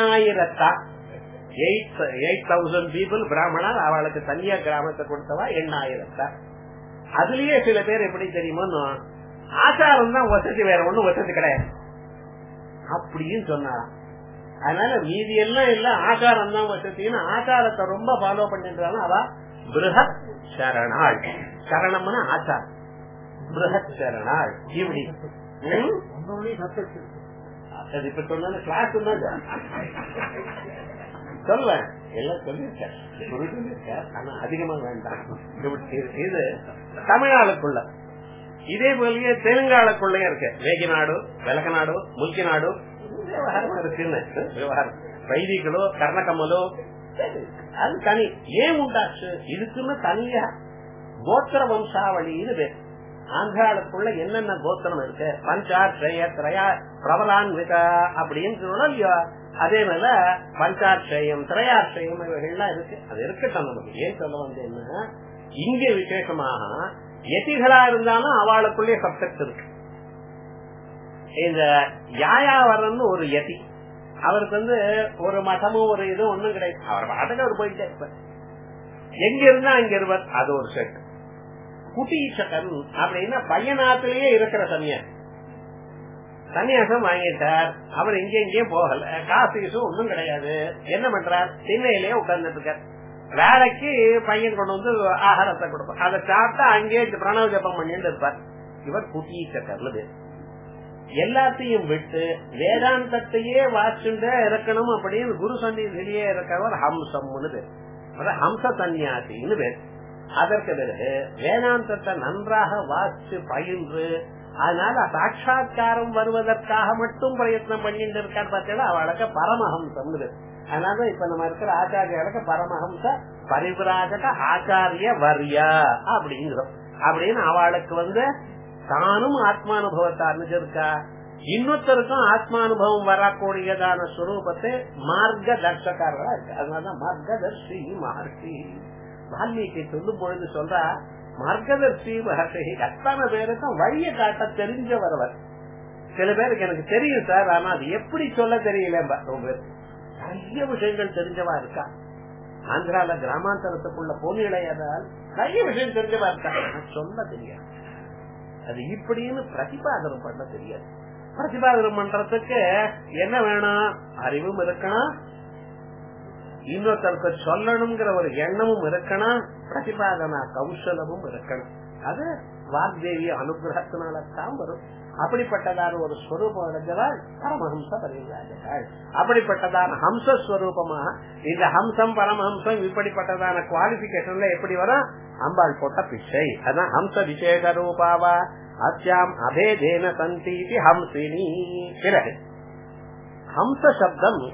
8,000 பீப்புள் பிராமணர் அவளுக்கு தனியா கிராமத்தை கொடுத்தவா 8,000. அதுலயே சில பேர் எப்படி தெரியுமோ ஆச்சாரம் தான் வசதி, வேற ஒண்ணும் வசதி கிடையாது அப்படின்னு சொன்னாராம். அதனால மீதி எல்லாம் இல்ல ஆச்சாரம் தான் வசதின்னு ஆச்சாரத்தை ரொம்ப ஃபாலோ பண்ணிட்டு அவ பிருஹத் சரணாள். சரணம்னா ஆச்சாரம், பிருஹத் சரணாள். இப்படி இப்ப சொன்ன கிளாஸ் சொல்லுவேன், எல்லாம் சொல்லிருக்கேன், ஆனா அதிகமா வேண்டாம். இது தமிழ்நாடுக்குள்ள, இதே போலயே தெலுங்காளுக்குள்ளே இருக்கு. வேகிநாடு, வெலகநாடு, முல்கிநாடு விவகாரம் இருக்குன்னு விவகாரம். வைதிகளோ கர்ணகமலோ அது தனி. ஏன் உண்டாச்சு? இதுக்குன்னு தனியா கோத்திர வம்சாவளின்னு பேர். ஆந்திராளுக்குள்ள என்னென்ன கோத்திரம் இருக்கு, பஞ்சாட்சய திரையா பிரபலான்விதா அப்படின்னு சொல்லலையோ, அதே மேல பஞ்சாட்சயம் திரையாட்சயம் இவைகள்லாம் இருக்கு. அது இருக்கட்டும். நமக்கு ஏன் சொல்ல வந்தேன்னா, இங்க விசேஷமாக யதிகளா இருந்தாலும் அவளுக்குள்ளே சப்ஜெக்ட் இருக்கு. இந்த யாயாவரன்னு ஒரு யதி, அவருக்கு ஒரு மதமும் ஒரு இதுவும் ஒண்ணும் கிடையாது. அவர் பாட்டுக்கு அவர் போயிட்டே இருப்பார், எங்க இருந்தா அங்க இருப்பார். அது ஒரு செட். குட்டீச்சகன் அப்படின்னா பையனாத்திலேயே இருக்கிற சன்னியாசம் வாங்கிட்டார். அவர் எங்கேயும் போகல, காசீசும் ஒண்ணும் கிடையாது. என்ன பண்றார்? திண்ணையிலேயே உட்கார்ந்துட்டு இருக்கார். வேலைக்கு பையன் கொண்டு வந்து ஆகாரத்தை கொடுப்பார், அதை சாப்பிட்டா அங்கேயே பிரணவ ஜபம் பண்ணிட்டு இருப்பார். இவர் குட்டீச்சகர்னு எல்லாத்தையும் விட்டு வேதாந்தத்தையே வாசிச்சுட்டே இருக்கணும் அப்படின்னு குரு சந்நிதியிலேயே இருக்கிறவர் ஹம்சம்னு பேர். ஹம்ச சன்னியாசின்னு பேர். அதற்கு பிறகு வேதாந்தத்தை நன்றாக வாசிச்சு பயின்று அதனால சாட்சா்காரம் வருவதற்காக மட்டும் பிரயத்னம் பண்ணிட்டு இருக்கார். பார்த்தீங்கன்னா அவளுக்கு பரமஹம்சம். அதனால இப்ப நம்ம இருக்கிற ஆச்சாரியாளுக்கு பரமஹம்ச பரிவிராஜக ஆச்சாரிய வர்யா அப்படிங்கிறோம். அப்படின்னு அவளுக்கு தானும் ஆத்மானுபவத்தை அறிஞ்சிருக்கா, இன்னொருத்தருக்கும் ஆத்மானுபவம் வரக்கூடியதான ஸ்வரூபத்தை மார்க்க தர்ஷக்காரர்களா இருக்கு. அதனாலதான் மார்க்கதர்ஷி மகர்ஷி. வால்மீகி சொல்லும் பொழுது சொல்றா, மார்க்கதர்ஷி மகர்ஷி அத்தனை பேருக்கும் வழிய காட்ட தெரிஞ்ச வரவர். சில பேருக்கு எனக்கு தெரியும் சார், ஆனா அது எப்படி சொல்ல தெரியல. நிறைய விஷயங்கள் தெரிஞ்சவா இருக்கா. ஆந்திரால கிராமாந்தரத்துக்குள்ள போனிலையாதால் நிறைய விஷயம் தெரிஞ்சவா இருக்கா, சொல்ல தெரியாது. அது இப்படின்னு பிரதிபாதனம் பண்ண தெரியாது. பிரதிபாதனம் பண்றதுக்கு என்ன வேணும்? அறிவும் இருக்கணும், இன்னொருத்தருக்கு சொல்லணுங்கிற ஒரு எண்ணமும் இருக்கணும், பிரதிபாதன கௌசலமும் இருக்கணும். அது வாக்தேவி அனுகிரகத்தினால்தான் வரும். அப்படிப்பட்டதான ஒரு ஸ்வரூபம் அடைஞ்சதால் பரமஹம்ச பரிவிராஜகள். அப்படிப்பட்டதான ஹம்சஸ்வரூபமாக இந்த ஹம்சம் பரமஹம்சம் இப்படிப்பட்டதான குவாலிபிகேஷன்ல எப்படி வரும்? அம்பாள் போட்ட பிச்சை. அதான் ஹம்ச விசேஷ ரூபாவா அஸ்யாம் அபேதேன சந்தீதி ஹம்சினி. பிறகு ஹம்ச சப்தம்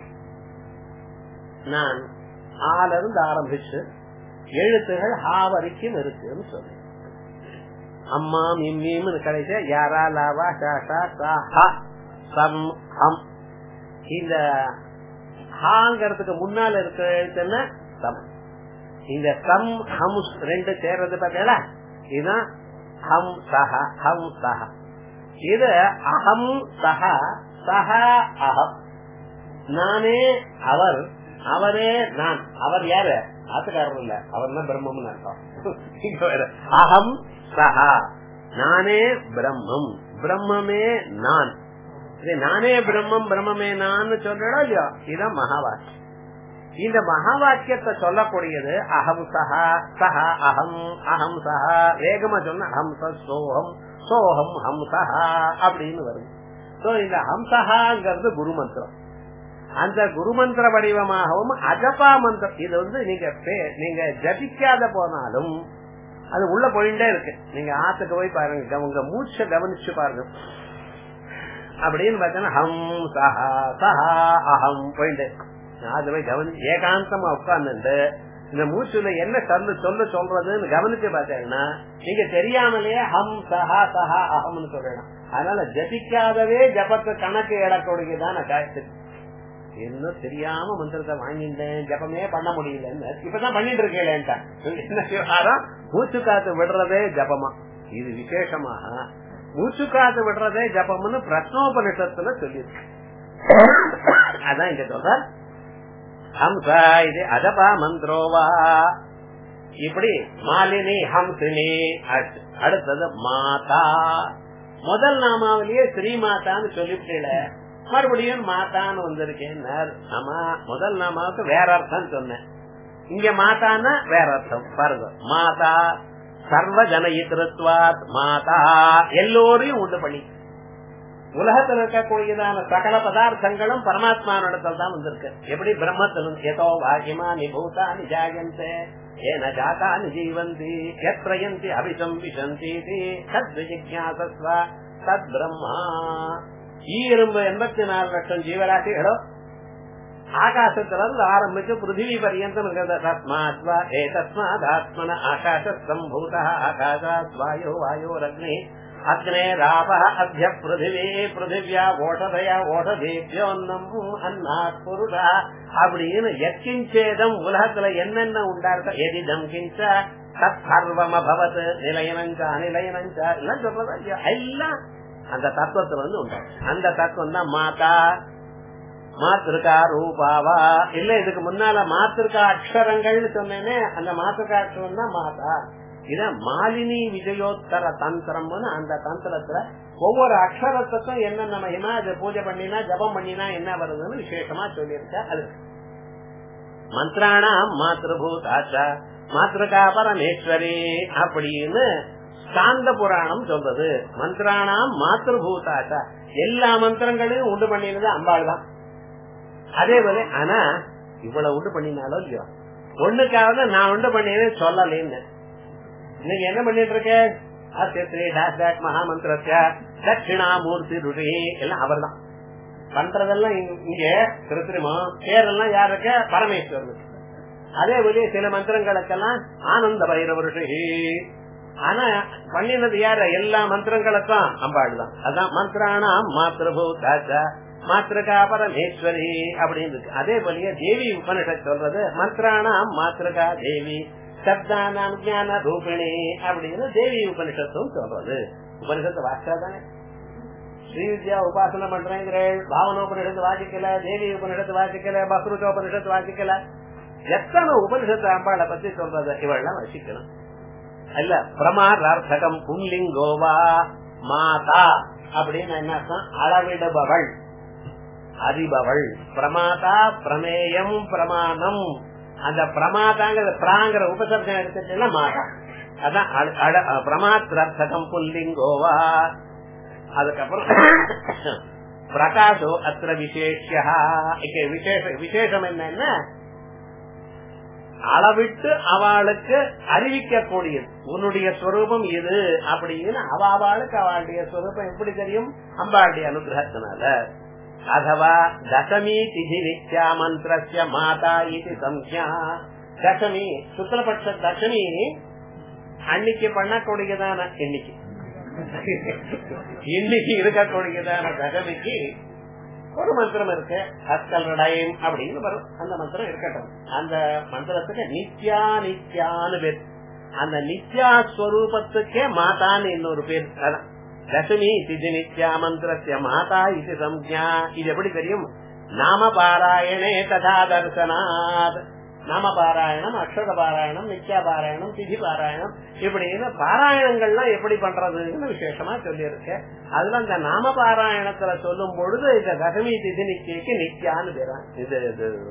நான் ஆலிருந்து ஆரம்பிச்சு எழுத்துகள் ஹா வரைக்கும் இருக்குன்னு சொல்லி, அம்மா மிம்மீம் கடைசி யாரா லாவா ஷாஷா சா சம் ஹம். இந்த ஹாங்கிறதுக்கு முன்னால இருக்கிற எழுத்துன்னா சம். இந்த சம் ஹம் ரெண்டு சேர்றது பார்த்தீங்களா, இதுதான் ஹம் சஹ ஹம் சஹ. இது அகம் சஹ சஹ அகம். நானே அவர், அவரே நான். அவர் யாரு? ஆத்துக்காரர் இல்ல, அவர் தான் பிரம்மம்னு அர்த்தம். அகம் சஹா, நானே பிரம்மம், பிரம்மமே நான். நானே பிரம்மம் பிரம்மமே நான் சொல்றா இல்லையா, இதுதான் மகா வாக்கியம். இந்த மகா வாக்கியத்தை சொல்லக்கூடியது அகம் சஹா சஹா அகம் அகம் சஹா. வேகமா சொன்ன ஹம்ச சோஹம் சோஹம் ஹம்சஹா அப்படின்னு வருது. இந்த ஹம்சஹாங்கிறது குரு மந்திரம். அந்த குரு மந்திர வடிவமாகவும் அஜபா மந்திரம். இது நீங்க ஜபிக்காத போனாலும் அது உள்ள போயிட்டே இருக்கு. நீங்க ஆத்துக்கு போய் பாருங்க, உங்க மூச்சை கவனிச்சு பாருங்க. அப்படின்னு பார்த்தீங்கன்னா ஹம் சஹா சஹா அகம் போயிட்டு அது போய் கவனிச்சு ஏகாந்தமா உட்கார்ந்து இந்த மூச்சுல என்ன சொல்றதுன்னு கவனிச்சு பார்த்தீங்கன்னா நீங்க தெரியாமலேயே ஹம் சஹா சஹா அகம்னு சொல்லலாம். அதனால ஜபிக்காதவே ஜபத்தை கணக்கு எழக்கூடியதான காய்ச்சல். இன்னும் தெரியாம மந்திரத்தை வாங்கிட்டேன், ஜபமே பண்ண முடியலன்னு இப்பதான் பண்ணிட்டு இருக்கேன். என்ன விவகாரம்? மூச்சு காத்து விடுறதே ஜபமா? இது விசேஷமாக மூச்சு காத்து விடுறதே ஜபம்னு பிரஸ்னோபனிஷத்துல சொல்லிருக்கு. அதான் இங்க சொல்ற ஹம்சா இது அதபா மந்திரோவா. இப்படி மாலினி ஹம்சினி. அடுத்தது மாதா. முதல் நாமாவிலேயே ஸ்ரீமாதான்னு சொல்லிவிட்டீல, மறுபடியும் மாதான்னு வந்திருக்கேன். ஆமா, முதல் நாமாவுக்கு வேற அர்த்தம் சொன்னேன், இங்க மாதான்னா வேற அர்த்தம் பாருங்க. மாதா சர்வ ஜனயித்ருத்வாத் மாதா, எல்லோரையும் உண்டு பண்ணி உலகத்தில் இருக்கக்கூடியதான சகல பதார்த்தங்களும் பரமாத்மானிடத்தில் தான் வந்திருக்கு. எப்படி பிரம்மத்திலும் எதோ வாகிமா நிபூதா நிஜாயந்தே ஏன ஜாதா நிஜீவந்தி யத்ரயந்தி அபிசம்பிஷந்தி தத் ஜிக்ஞாசஸ்வ தத் பிரம்மா. இரும்பு 84 லட்சம் ஜீவராசிகளும் ஆகாசத்திலிருந்து ஆரம்பிச்சு பிருத்திவி பரியந்தம் இருக்கிறது. தஸ்மாத்வா ஏதஸ்மாதாத்மன ஆகாச சம்பூத ஆகாசாத் வாயோ வாயோரக்னி அக்னேராப அத்ய பிருத்திவி பிருத்திவியா ஓஷதயா ஓஷதேபியோன்னம் அன்னாத் புருஷா அப்படின்னு எக்கிஞ்சேதம் உலகத்துல என்னென்ன உண்டாருக்க எதிதம் கிஞ்ச தத் சர்வமபவத் நிலையனஞ்ச அநிலையனஞ்ச எல்லாம் சொல்றதா எல்லாம் அந்த தத்துவத்துல வந்து உண்டாரு. அந்த தத்துவம் தான் மாதா. மாத்திருக்கா ரூபாவா இல்ல, இதுக்கு முன்னால மாத்திருக்கா அக்ஷரங்கள்னு சொன்னேனே, அந்த மாத்திருக்கா அக்ஷரம் தான் மாதா. இத மாலினி விஜயோத்தர தந்திரம்னு அந்த தந்திரத்துல ஒவ்வொரு அக்ஷரத்துக்கும் என்னென்ன மகிமா, அது பூஜை பண்ணினா ஜபம் பண்ணினா என்ன வருதுன்னு விசேஷமா சொல்லியிருக்க. அது மந்திராணாம் மாத்ருபூதாச்சா மாத்திருக்கா பரமேஸ்வரி அப்படின்னு சாந்த புராணம் சொல்றது. மந்திராணாம் மாத்ருபூதாச்சா, எல்லா மந்திரங்களையும் உண்டு பண்ணினது அம்பாள் தான். அதே போல ஆனா இவ்வளவு உண்டு பண்ணினாலும் இல்லையோ, ஒண்ணுக்காவது நான் உண்டு பண்ணினேன்னு சொல்லலேன்னு. நீங்க என்ன பண்ணிட்டு இருக்க? மகாமந்திரத்திய தட்சிணாமூர்த்தி ருஷி எல்லாம் அவர் தான் பண்றதெல்லாம். இங்க கிருத்திரிமா பேரெல்லாம் யாருக்கு? பரமேஸ்வரனுக்கு. அதே போல சில மந்திரங்களுக்கெல்லாம் ஆனந்த பைரவ ருஷி. ஆனா பண்ணினது யாரு? எல்லா மந்திரங்களுக்கும் அம்பாள் தான். அதான் மந்திராணாம் மாத்ருபூதாச்சா மாத்திருக்கா பரமேஸ்வரி அப்படின்னு இருக்கு. அதே போலயே தேவி உபனிஷத் சொல்றது மந்திராணாம் மாத்திருக்கா தேவி சப்தானாம் ஞான ரூபிணி அப்படின்னு தேவி உபனிஷத்தும் சொல்றது. உபனிஷத்து வாசிச்சா தானே ஸ்ரீ வித்யா உபாசனை பண்றேங்கிறேன். பாவனோபனிஷத்து வாசிக்கல, தேவி உபனிஷத்து வாசிக்கல, பஸ்ருக உபனிஷத்து வாசிக்கல. எத்தனை உபனிஷத்து அம்பாளை பத்தி சொல்றது இவெல்லாம் வசிக்கணும். அல்ல பிரமாரார்த்தகம் புல்லிங்கோவா மாதா அப்படின்னு என்ன அர்த்தம்? அளவிடுபவள், அறிபவள். பிரமாதா பிரமேயம் பிரமாணம். அந்த பிரமாதாங்கிற பிராங்கிற உபசர்க்கம் எடுத்துட்டா மாதா. அதான் பிரமாத்ரர்த்தகம் புல்லிங்கோவா. அதுக்கப்புறம் பிரகாசோ அத்திர விசேஷ. விசேஷம் என்னன்னா அளவிட்டு அவளுக்கு அறிவிக்கக்கூடியது. உன்னுடைய ஸ்வரூபம் இது அப்படின்னு அவளுக்கு அவளுடைய ஸ்வரூபம் எப்படி தெரியும்? அம்பாளுடைய அனுகிரகத்தினால. அதவா தசமி திதி நித்யா மந்திரஸ்ய மாதா இது சம்யா. தசமி சுக்லபட்ச தசமி அன்னைக்கு பண்ணக்கூடியதான இன்னைக்கு இருக்கக்கூடியதான தசமிக்கு ஒரு மந்திரம் இருக்கு. ஹஸ்கல்டயம் அப்படின்னு வரும். அந்த மந்திரம் இருக்கட்டும். அந்த மந்திரத்துக்கு நித்யா நித்யான்னு பேர். அந்த நித்யா ஸ்வரூபத்துக்கே மாதான்னு இன்னொரு பேர். அதான் தசமி திதி நித்யா மந்திரஸ்ய மாதா இது சம்யா. இது எப்படி தெரியும்? நாம பாராயணே ததா தர்சனாத். நாம பாராயணம், அக்ஷர பாராயணம், நித்யா பாராயணம், திதி பாராயணம் இப்படின்னு பாராயணங்கள்லாம் எப்படி பண்றதுன்னு விசேஷமா சொல்லி இருக்கு. அதுல இந்த நாம பாராயணத்துல சொல்லும் பொழுது இந்த தசமி திதி நித்தியக்கு நித்யான்னு பேரா. இது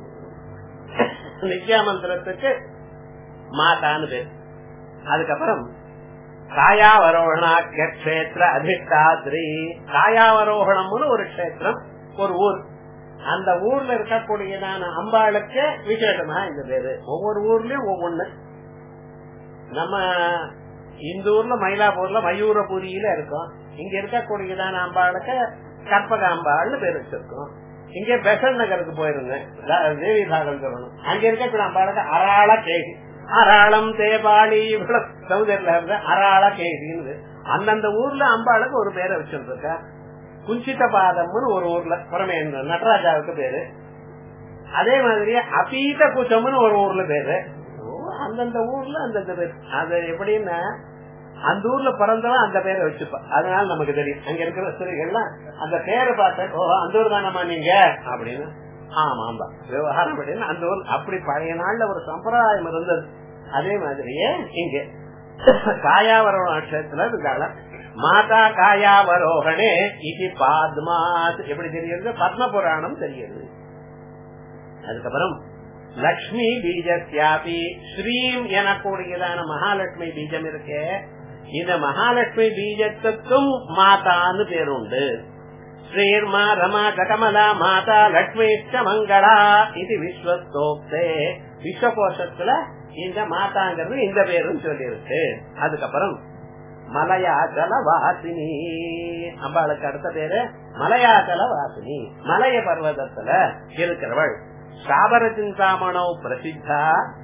நித்யா மந்திரத்துக்கு மாதான்னு பேர். அதுக்கப்புறம் காயாவரோகணாக்கிய கஷேத்திர அதிஷ்டாத்ரி. காயாவரோகணம்னு ஒரு கஷேத்திரம், ஒரு ஊர். அந்த ஊர்ல இருக்கக்கூடியதான அம்பாளுக்கு விசேஷமா இந்த பேரு. ஒவ்வொரு ஊர்லயும் ஒவ்வொன்னு. நம்ம இந்த ஊர்ல மயிலாப்பூர்ல மயூரபுரியில இருக்கோம். இங்க இருக்கக்கூடியதான அம்பாளுக்கு கற்பக அம்பாள்னு பேர் வச்சிருக்கோம். இங்க பெசன் நகருக்கு போயிருங்க, தேவி பாகம் சொல்லணும். அங்க இருக்கக்கூடிய அம்பாளுக்கு அராள கேசி, அராளம் தேபாளி சௌதரில இருந்த அராள கேசின்னு அந்தந்த ஊர்ல அம்பாளுக்கு ஒரு பேரை வச்சிருக்க. குஞ்சித பாதம்னு ஒரு ஊர்ல பரமேந்திர நடராஜாவுக்கு பேரு. அதே மாதிரி அபீத குச்சம்னு ஒரு ஊர்ல பேரு, அந்தந்த ஊர்ல அந்தந்த பேரு. அது எப்படின்னா அந்த ஊர்ல பிறந்தவன் அந்த பேரை வச்சுப்பா. அதனால நமக்கு தெரியும் அங்க இருக்கிற ஸ்திரீகள்லாம் அந்த பேரை பார்த்தேன், ஓ அந்த ஊர் தானம்மா நீங்க அப்படின்னு. ஆமாம்பா விவகாரம் அப்படின்னு அந்த ஊர். அப்படி பழைய நாள்ல ஒரு சம்பிரதாயம் இருந்தது. அதே மாதிரியே இங்க காயாவரோக நட்சத்திரத்துல இருந்தால மாதா காயாவரோகனே இது பாத்மாத் எப்படி தெரியுது? பத்ம புராணம் தெரியுது. அதுக்கப்புறம் லக்ஷ்மி பீஜத்யாபி ஸ்ரீம் எனக்கூடியதான மகாலட்சுமி பீஜம் இருக்கே, இந்த மகாலட்சுமி பீஜத்துக்கும் மாதான்னு பேருண்டு. ஸ்ரீர்மா ரமா கமலா மாதா லட்சுமி மங்களா இது விஸ்வஸ்தோக்தே. விஸ்வகோஷத்துல இந்த மாதாங்கிறது இந்த பேரும் சொல்லிருக்கு. அதுக்கப்புறம் மலையாச்சல வாசினி, அம்பாளுக்கு அடுத்த பேரு மலையாச்சல வாசினி, மலைய பர்வதத்துல இருக்கிறவள். சாபர சிந்தாமணோ பிரசித்தா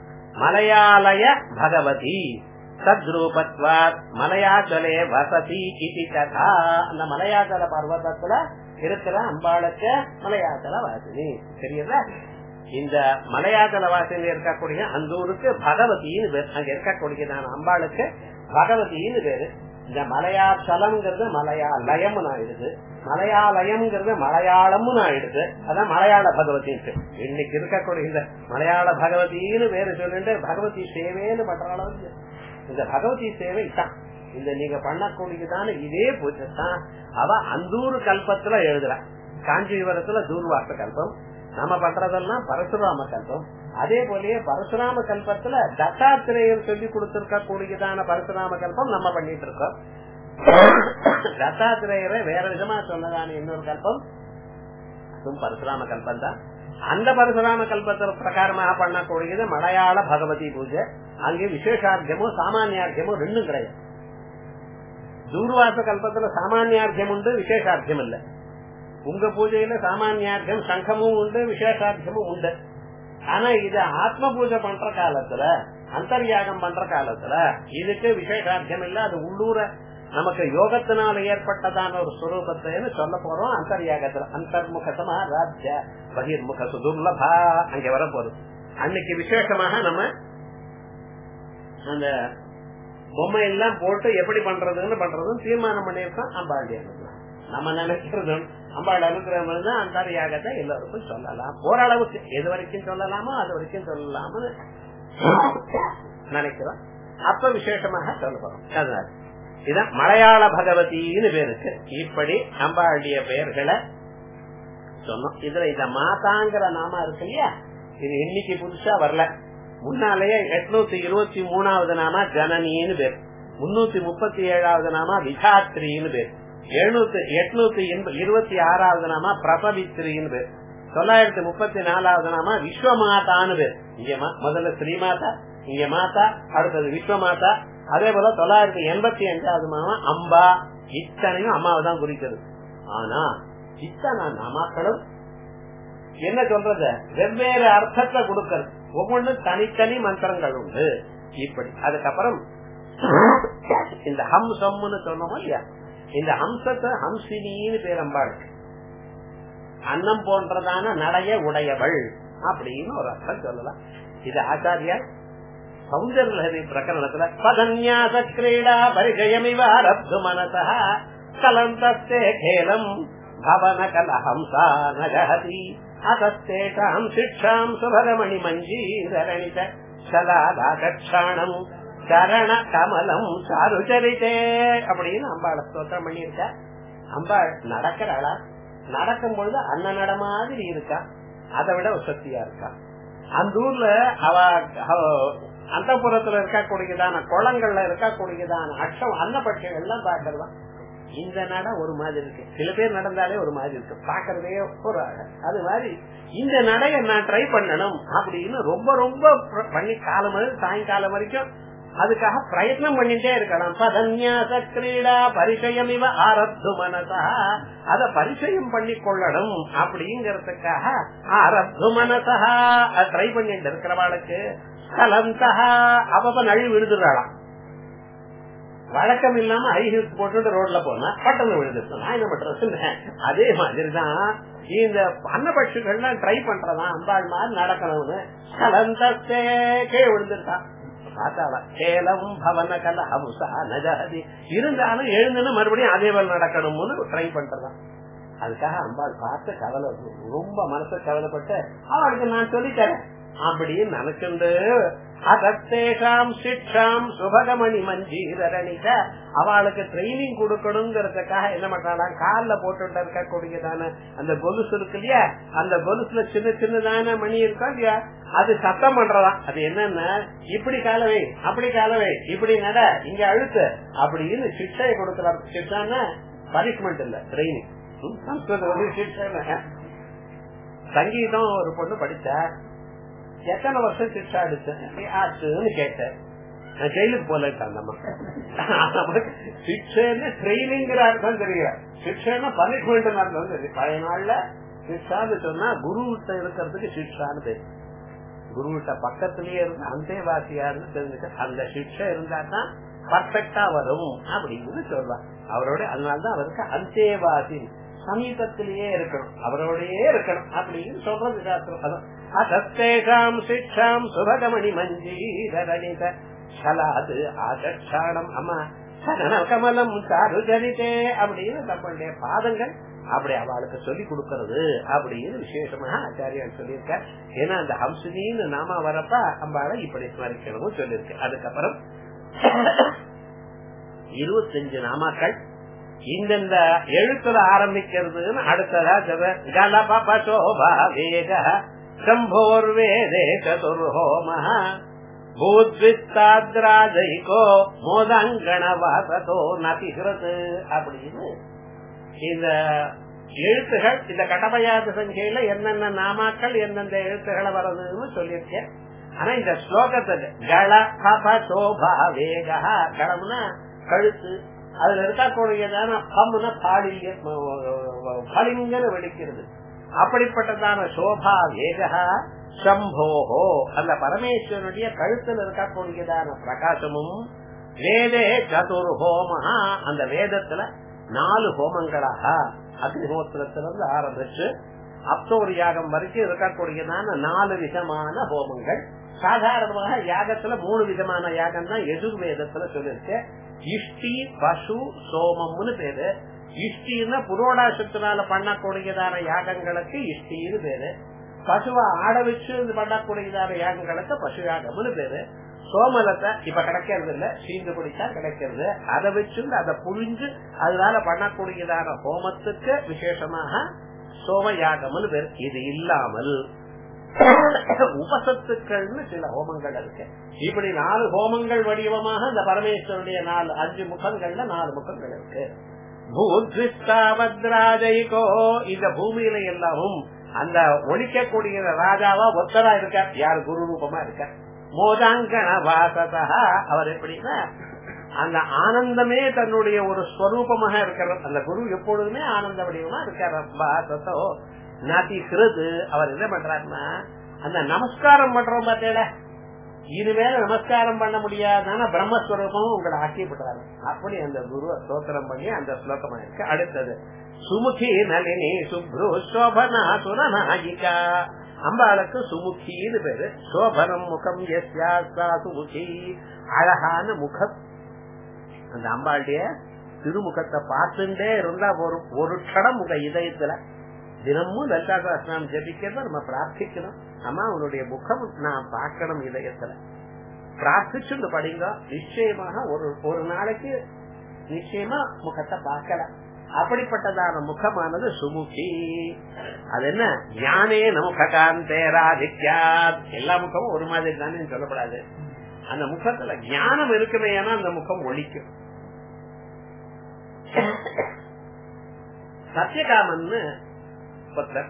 மலையாலய பகவதி தத்ரூபத்வாத் மலையாச்சலே வசதி இது கதா. அந்த மலையாச்சல பர்வதத்துல இருக்கிற அம்பாளுக்கு மலையாச்சல வாசினி தெரியுதா? இந்த மலையாச்சல வாசினி இருக்கக்கூடிய அந்த ஊருக்கு பகவதினு பேர். அங்க இருக்கக்கூடியதான அம்பாளுக்கு பகவதினு பேரு. இந்த மலையாச்சலம்ங்கிறது மலையாலயம்னு ஆயிடுது, மலையாலயம்ங்கிறது மலையாளம்னு ஆயிடுது. அதான் மலையாள பகவதி. இன்னைக்கு இருக்கக்கூடிய இந்த மலையாள பகவதினு பேரு சொல்லிட்டு பகவதி சேவைன்னு பண்றாலும் இந்த பகவதி சேவை தான். இந்த நீங்க பண்ணக்கூடியதான இதே பூஜை தான் அவ அந்தூர் கல்பத்துல எழுதுறா. காஞ்சிபுரத்துல தூர்வாச கல்பம், நம்ம பண்றதெல்லாம் பரசுராம கல்பம். அதே போலயே பரசுராம கல்பத்துல தத்தாத்திரேயர் சொல்லி கொடுத்திருக்க கூடியதான பரசுராம கல்பம் நம்ம பண்ணிட்டு இருக்கோம். தத்தாத்திரேயரை வேற விதமா சொன்னதான இன்னொரு கல்பம் அதுவும் பரசுராம கல்பம் தான். அந்த பரசுராம கல்பத்தின் பிரகாரமாக பண்ணக்கூடியது மலையாள பகவதி பூஜை. அங்கே விசேஷார்த்தியமோ சாமானியார்த்தியமோ ரெண்டும் கிடையாது. தூர்வாச கல்பத்துல சாமானியார்த்தியம் உண்டு, விசேஷார்த்தியம் இல்ல. உங்க பூஜையில சாமானியார்த்தியம் சங்கமும் உண்டு, விசேஷார்த்தியமும் உண்டு. ஆனா இது ஆத்ம பூஜை பண்ற காலத்துல, அந்தர்யாகம் பண்ற காலத்துல இதுக்கு விசேஷார்த்தியம் இல்ல. அது உள்ளூர நமக்கு யோகத்தினால ஏற்பட்டதான ஒரு ஸ்வரூபத்தைன்னு சொல்ல போறோம். அந்தர்யாகத்துல அந்தர்முகமா ராஜ்ய பகிர்முக சுதுர்லபா அங்க வர போறோம். அன்னைக்கு விசேஷமாக நம்ம அந்த பொம்மை எல்லாம் போட்டு எப்படி பண்றதுன்னு தீர்மானம் பண்ணிருக்கோம். அம்பாளுடைய நம்ம நினைக்கிறது அம்பாள் அனுகிரகம் தான் அந்தர்யாகத்தை எல்லாருக்கும் சொல்லலாம். ஓரளவுக்கு எது வரைக்கும் சொல்லலாமோ அது வரைக்கும் சொல்லலாம்னு நினைக்கிறோம். அப்ப விசேஷமாக சொல்ல போறோம். அதனால இதான் மலையாள பகவதினு பேருக்கு. இப்படி அம்பாளுடைய பெயர்களை சொன்னோம். இதுல இந்த மாதாங்கிற நாம இருக்கு இல்லையா, இது இன்னைக்கு புதுசா வரல. முன்னாலேயே 823வது நாமா ஜனனின்னு பேர், 337வது நாமா விதாத்ரின்னு பேர், 826வது நாமா பிரசவித்ரின்னு பேர், 934வது நாமா விஸ்வமாதான்னு பேர். இங்க முதல்ல ஸ்ரீமாதா, இங்க மாதா, அடுத்தது விஸ்வமாதா. அதே போல 985வது நாமா அம்பா. இத்தனையும் அம்மாவை தான் குறிக்கிறது. ஆனா இத்தனை நாமாக்களும் என்ன சொல்றது, வெவ்வேறு அர்த்தத்தை கொடுக்கிறது. ஒவ்வொன்று தனித்தனி மந்திரங்கள் உண்டு. இப்படி அதுக்கப்புறம் இந்த ஹம்சம்னு சொன்னோமோ இல்லையா, இந்த ஹம்சத்தை ஹம்சினின்னு பேரம்பாள். அன்னம் போன்றதான நடைய உடையவள் அப்படின்னு ஒரு அர்த்தம் சொல்லலாம். இது ஆச்சாரியார் சௌந்தர்யலஹரி பிரகரணத்துல பதன்யாச கிரீடா பரிஜயமிவ ரப்து மனசா கலந்தஸ்தே கேலம் பவன கலஹம்சா நகஹதி அதஸ்தேஷாம் சிக்ஷாம் சுபரமணி மஞ்சீரணித சலாதாகட்சாணம் சரண கமலம் சாருச்சரித்தே அப்படின்னு அம்பாளை ஸ்தோத்திரம் பண்ணியிருக்கா. அம்பாள் நடக்கிறாளா, நடக்கும் பொழுது அன்ன நட மாதிரி இருக்கா, அதை விட சக்தியா இருக்கா. அந்த ஊர்ல அவ அந்த புறத்துல இருக்கக்கூடியதான குளங்கள்ல இருக்கக்கூடியதான அக்ஷம் அன்னபட்சம் எல்லாம் பாக்குறதா. இந்த நட ஒரு மாதிரி இருக்கு, சில பேர் நடந்தாலே ஒரு மாதிரி இருக்கு, பாக்குறதே ஒரு அது மாதிரி இந்த நடைய நான் ட்ரை பண்ணணும் அப்படின்னு ரொம்ப ரொம்ப பண்ணி காலம் சாயங்காலம் வரைக்கும் அதுக்காக பிரயத்னம் பண்ணிட்டே இருக்கலாம். பதன்யாச கிரீடா பரிசயம் இவ ஆரப்து மனசா, அத பரிசயம் பண்ணி கொள்ளணும் அப்படிங்கறதுக்காக ஆரப்து மனசா ட்ரை பண்ணிட்டு இருக்கிறவாளுக்கு கலந்தா அவ நழி விழுதுறாளாம். வழக்கம் இல்லாம ஹை ஹீல்ஸ் போட்டு ரோட்ல போனா பட்டணம் விழுந்துருச்சு. நான் என்ன பண்றேன்? அதே மாதிரிதான் இந்த அன்னபட்சிகள்லாம் ட்ரை பண்றதா அம்பாள் மாதிரி நடக்கணும்னு கலந்தே விழுந்துட்டான். பார்த்தாளா கேலம் பவன கல ஹவுசா நஜாதி இருந்தாலும் எழுந்துன்னு மறுபடியும் அதே போல நடக்கணும்னு ட்ரை பண்றதான். அதுக்காக அம்பாள் பார்த்து கவலை, ரொம்ப மனசு கவலைப்பட்டு அவளுக்கு நான் சொல்லித்தரேன் அப்படின்னு நினைச்சுண்டு அதத்தேஷாம் சிக்ஷாம் சுபகமணி மஞ்சீரணிக அவளுக்கு ட்ரைனிங் கொடுக்கணுங்கிறதுக்காக என்ன பண்றாங்க, கால்ல போட்டு இருக்கக்கூடியதான அந்த கொலுசு இருக்கு இல்லையா, அந்த கொலுசுல சின்ன சின்னதான மணி இருக்கா இல்லையா, அது சத்தம் பண்றதாம். அது என்னன்னா இப்படி காலவை அப்படி காலவை இப்படி நட இங்க அழுத்து அப்படின்னு சிக்ஷையை கொடுக்கறாங்க. சிக்ஷான்னா பனிஷ்மெண்ட் இல்ல, ட்ரைனிங். சங்கீதம் ஒரு பொண்ணு படிச்சா எத்தனை வருஷம் சிக்ஷா ஆச்சுன்னு கேட்டேன். நான் ஜெயிலுக்கு போலமா சிக்ஷன்னு ட்ரைனிங் அர்த்தம் தெரியல, சிக்ஷன்னா பனிஷ்மெண்ட் அர்த்தம் தெரியும். பழைய நாள்ல சிக்ஷான்னு சொன்னா குருவிட்ட இருக்கிறதுக்கு சிக்ஷான்னு தெரியும். குருவிட்ட பக்கத்திலேயே இருந்து அந்தேவாசியாருன்னு தெரிஞ்சுக்க அந்த சிக்ஷை இருந்தா தான் பர்ஃபெக்டா வரும் அப்படின்னு சொல்றாங்க அவரோட. அதனாலதான் அவருக்கு அந்தேவாசி சமீபத்திலேயே இருக்கணும், அவரோடயே இருக்கணும் அப்படின்னு சொல்றது சாஸ்திரம். அசத்தேஷாம் சிக்ஷாம் சுபகமணி மஞ்சீரணித சலாது ஆச்சாணம் அம்மா சகன கமலம் சாருஜரிதே அப்படின்னு நம்மளுடைய பாதங்கள் அப்படி அவளுக்கு சொல்லி கொடுக்கறது அப்படின்னு விசேஷமாக ஆச்சாரியார் சொல்லியிருக்க. ஏன்னா அந்த ஹம்சினின்னு நாம வரப்ப அம்பாளை இப்படி ஸ்மரிக்கணும் சொல்லியிருக்கு. அதுக்கப்புறம் 25 நாமாக்கள் இந்தந்த எழுத்துல ஆரம்பிக்கிறதுன்னு அடுத்ததா ஜலபபசோபா வேக சம்போர்வேதே சதுர்ஹோம பூத்விஸ்தாத்ராஜைகோ மோதங்கண வாசதோ நதிஹிருத் அப்படின்னு இந்த எழுத்துகள் இந்த கடமையாத சங்கையில என்னென்ன நாமாக்கள் எந்தெந்த எழுத்துக்களை வர்றதுன்னு சொல்லியிருக்கேன். ஆனா இந்த ஸ்லோகத்துக்கு கல பப சோபா வேகா, கடம்னா கழுத்து, அதுல இருக்கக்கூடியதான பம்னா பாலிங்கன்னு வெடிக்கிறது, அப்படிப்பட்டதான சோபா வேகா சம்போஹோ அந்த பரமேஸ்வரனுடைய கழுத்துல இருக்கக்கூடியதான பிரகாசமும் வேதே சதுர்ஹோமஹா அந்த வேதத்துல 4 ஹோமங்களாக அக்னிஹோத்திரத்திலிருந்து ஆரம்பிச்சு அப்தோர் யாகம் வரைக்கும் இருக்கக்கூடியதான 4 விதமான ஹோமங்கள். சாதாரணமாக யாகத்துல 3 விதமான யாகம் தான் எஜுர்வேதத்துல சொல்லிருக்கு. இஷ்டி பசு சோமம்னு பேரு. இஷ்டின்னா புரோடாசத்தினால பண்ணக்கூடியதான யாகங்களுக்கு இஷ்டின்னு பேரு. பசுவை ஆட வச்சு பண்ணக்கூடியதான யாகங்களுக்கு பசு யாகம்னு பேரு. சோமலத்தை இப்ப கிடைக்கிறது இல்ல, சீந்து குடிச்சா கிடைக்கிறது, அதை வச்சு அதை புழிஞ்சு அதனால பண்ணக்கூடியதான ஹோமத்துக்கு விசேஷமாக சோமயாகம்னு பேரு. இது இல்லாமல் உபசத்துக்கள்னு சில ஹோமங்கள் இருக்கு. இப்படி 4 ஹோமங்கள் வடிவமாக இந்த பரமேஸ்வருடைய 5 முகங்கள்ல 4 முகங்கள் இருக்கு. பூத்விஸ்தாவத்ராஜைகோ இந்த பூமியில எல்லாமும் அந்த ஒழிக்கக்கூடிய ராஜாவா ஒத்தரா இருக்கார், யார் குரு ரூபமா இருக்கார். மோதாங்கண வாசதா அவர் எப்படின்னா அந்த ஆனந்தமே தன்னுடைய ஒரு ஸ்வரூபமாக இருக்கிற அந்த குரு எப்பொழுதுமே ஆனந்த வடிவமா இருக்கார். வாசதோ நாத்தி கிருது அவர் என்ன பண்றாருன்னா அந்த நமஸ்காரம் பண்றோம் பார்த்தேல, இனிமேல நமஸ்காரம் பண்ண முடியாதான பிரம்மஸ்வரூபமும் உங்களை ஆக்கிவிட்டாரு. அப்படி அந்த குரு ஸ்தோத்திரம் பண்ணி அந்த ஸ்லோகமா இருக்கு. அடுத்தது சுமுகி நளினி சுப்ரு சோபனா சுரநாயிகா அம்பாளுக்கு சுமுகின்னு பேரு. சோபனம் முகம் யஸ்யா சுமுகி அழகான முகம். அந்த அம்பாளுடைய திருமுகத்தை பார்த்துட்டே இருந்தா ஒரு க்ஷணம் உங்க இதயத்துல தினமும் லலிதா சஹஸ்ரநாமம் ஜபிக்கிறத நம்ம பிரார்த்திக்கணும். அம்மா உன்னுடைய முகம் நான் பார்க்கணும் இதயத்துல பிரார்த்திச்சு படிங்க. நிச்சயமாக ஒரு நாளைக்கு நிச்சயமா முகத்தை பார்க்கலாம். அப்படிப்பட்டதான முகமானது சுமுகி. அது என்ன ஞானே நமகாந்தேராதித்யா, எல்லா முகமும் ஒரு மாதிரி தானே சொல்லப்படாது. அந்த முகத்துல ஞானம் இருக்குமே, ஏன்னா அந்த முகம் ஒழிக்கும். சத்யகாமன் புத்தர்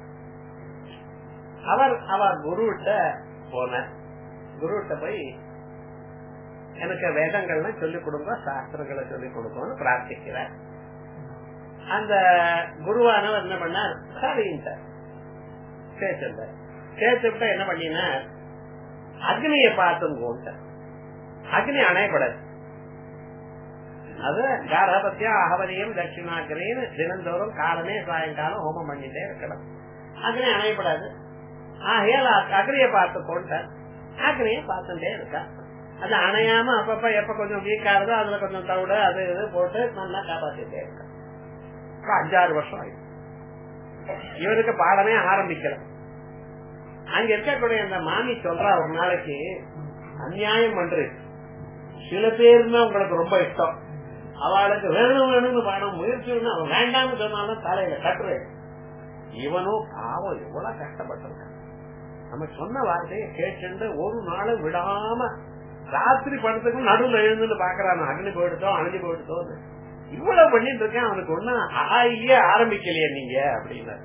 அவர் குருவிட்ட போன, குருவிட்ட போய் எனக்கு வேதங்கள்லாம் சொல்லிக் கொடுங்க, சாஸ்திரங்களை சொல்லிக் கொடுக்கணும்னு பிரார்த்திக்கிறார். அந்த குருவானவர் என்ன பண்ணார், சரின்ட்டார். சேர்த்துட்டா என்ன பண்ணினா அக்னியை பார்த்துங்கோன்ட்டார். அக்னி அணையப்படாது. அது கார்ஹபத்தியம் அகவரியம் தட்சிணாகிரேன்னு தினந்தோறும் காலமே சாயங்காலம் ஹோமம் பண்ணிட்டே இருக்கணும். அக்னி அணையப்படாது. ஆகையால் அக்னியை பார்த்து கொண்டார். அக்னியை பார்த்துட்டே இருக்கா. அது அணையாம அப்பப்ப எப்ப கொஞ்சம் வீக்கா இருந்தோ அதுல கொஞ்சம் தவிடு அது இது போட்டு நல்லா காப்பாத்திட்டே இருக்கா. 5-6 வருஷம் ஆயிடுச்சு. இவருக்கு பாடமே ஆரம்பிக்கல. அங்க இருக்கக்கூடிய அந்த மாமி சொல்றா, ஒரு நாளைக்கு அநியாயம் பண்றது. சில பேருன்னா உங்களுக்கு ரொம்ப இஷ்டம், அவளுக்கு வேணும் வேணும்னு பாடம் முயற்சி அவன் வேண்டாம்னு சொன்னாலும் தலையில கட்டுறேன். இவனும் பாவம் எவ்வளவு கஷ்டப்பட்டிருக்கான். நம்ம சொன்ன வார்த்தையை கேட்டு ஒரு நாளும் விடாம ராத்திரி படத்துக்கும் நடுவில் எழுந்துன்னு பாக்குறான். அக்னி போயிடுதோ அழிஞ்சு போயிடுதோ இவ்வளவு பண்ணிட்டு இருக்கேன். அவனுக்கு ஒன்னும் ஆயே ஆரம்பிக்கலையே நீங்க அப்படின்னா.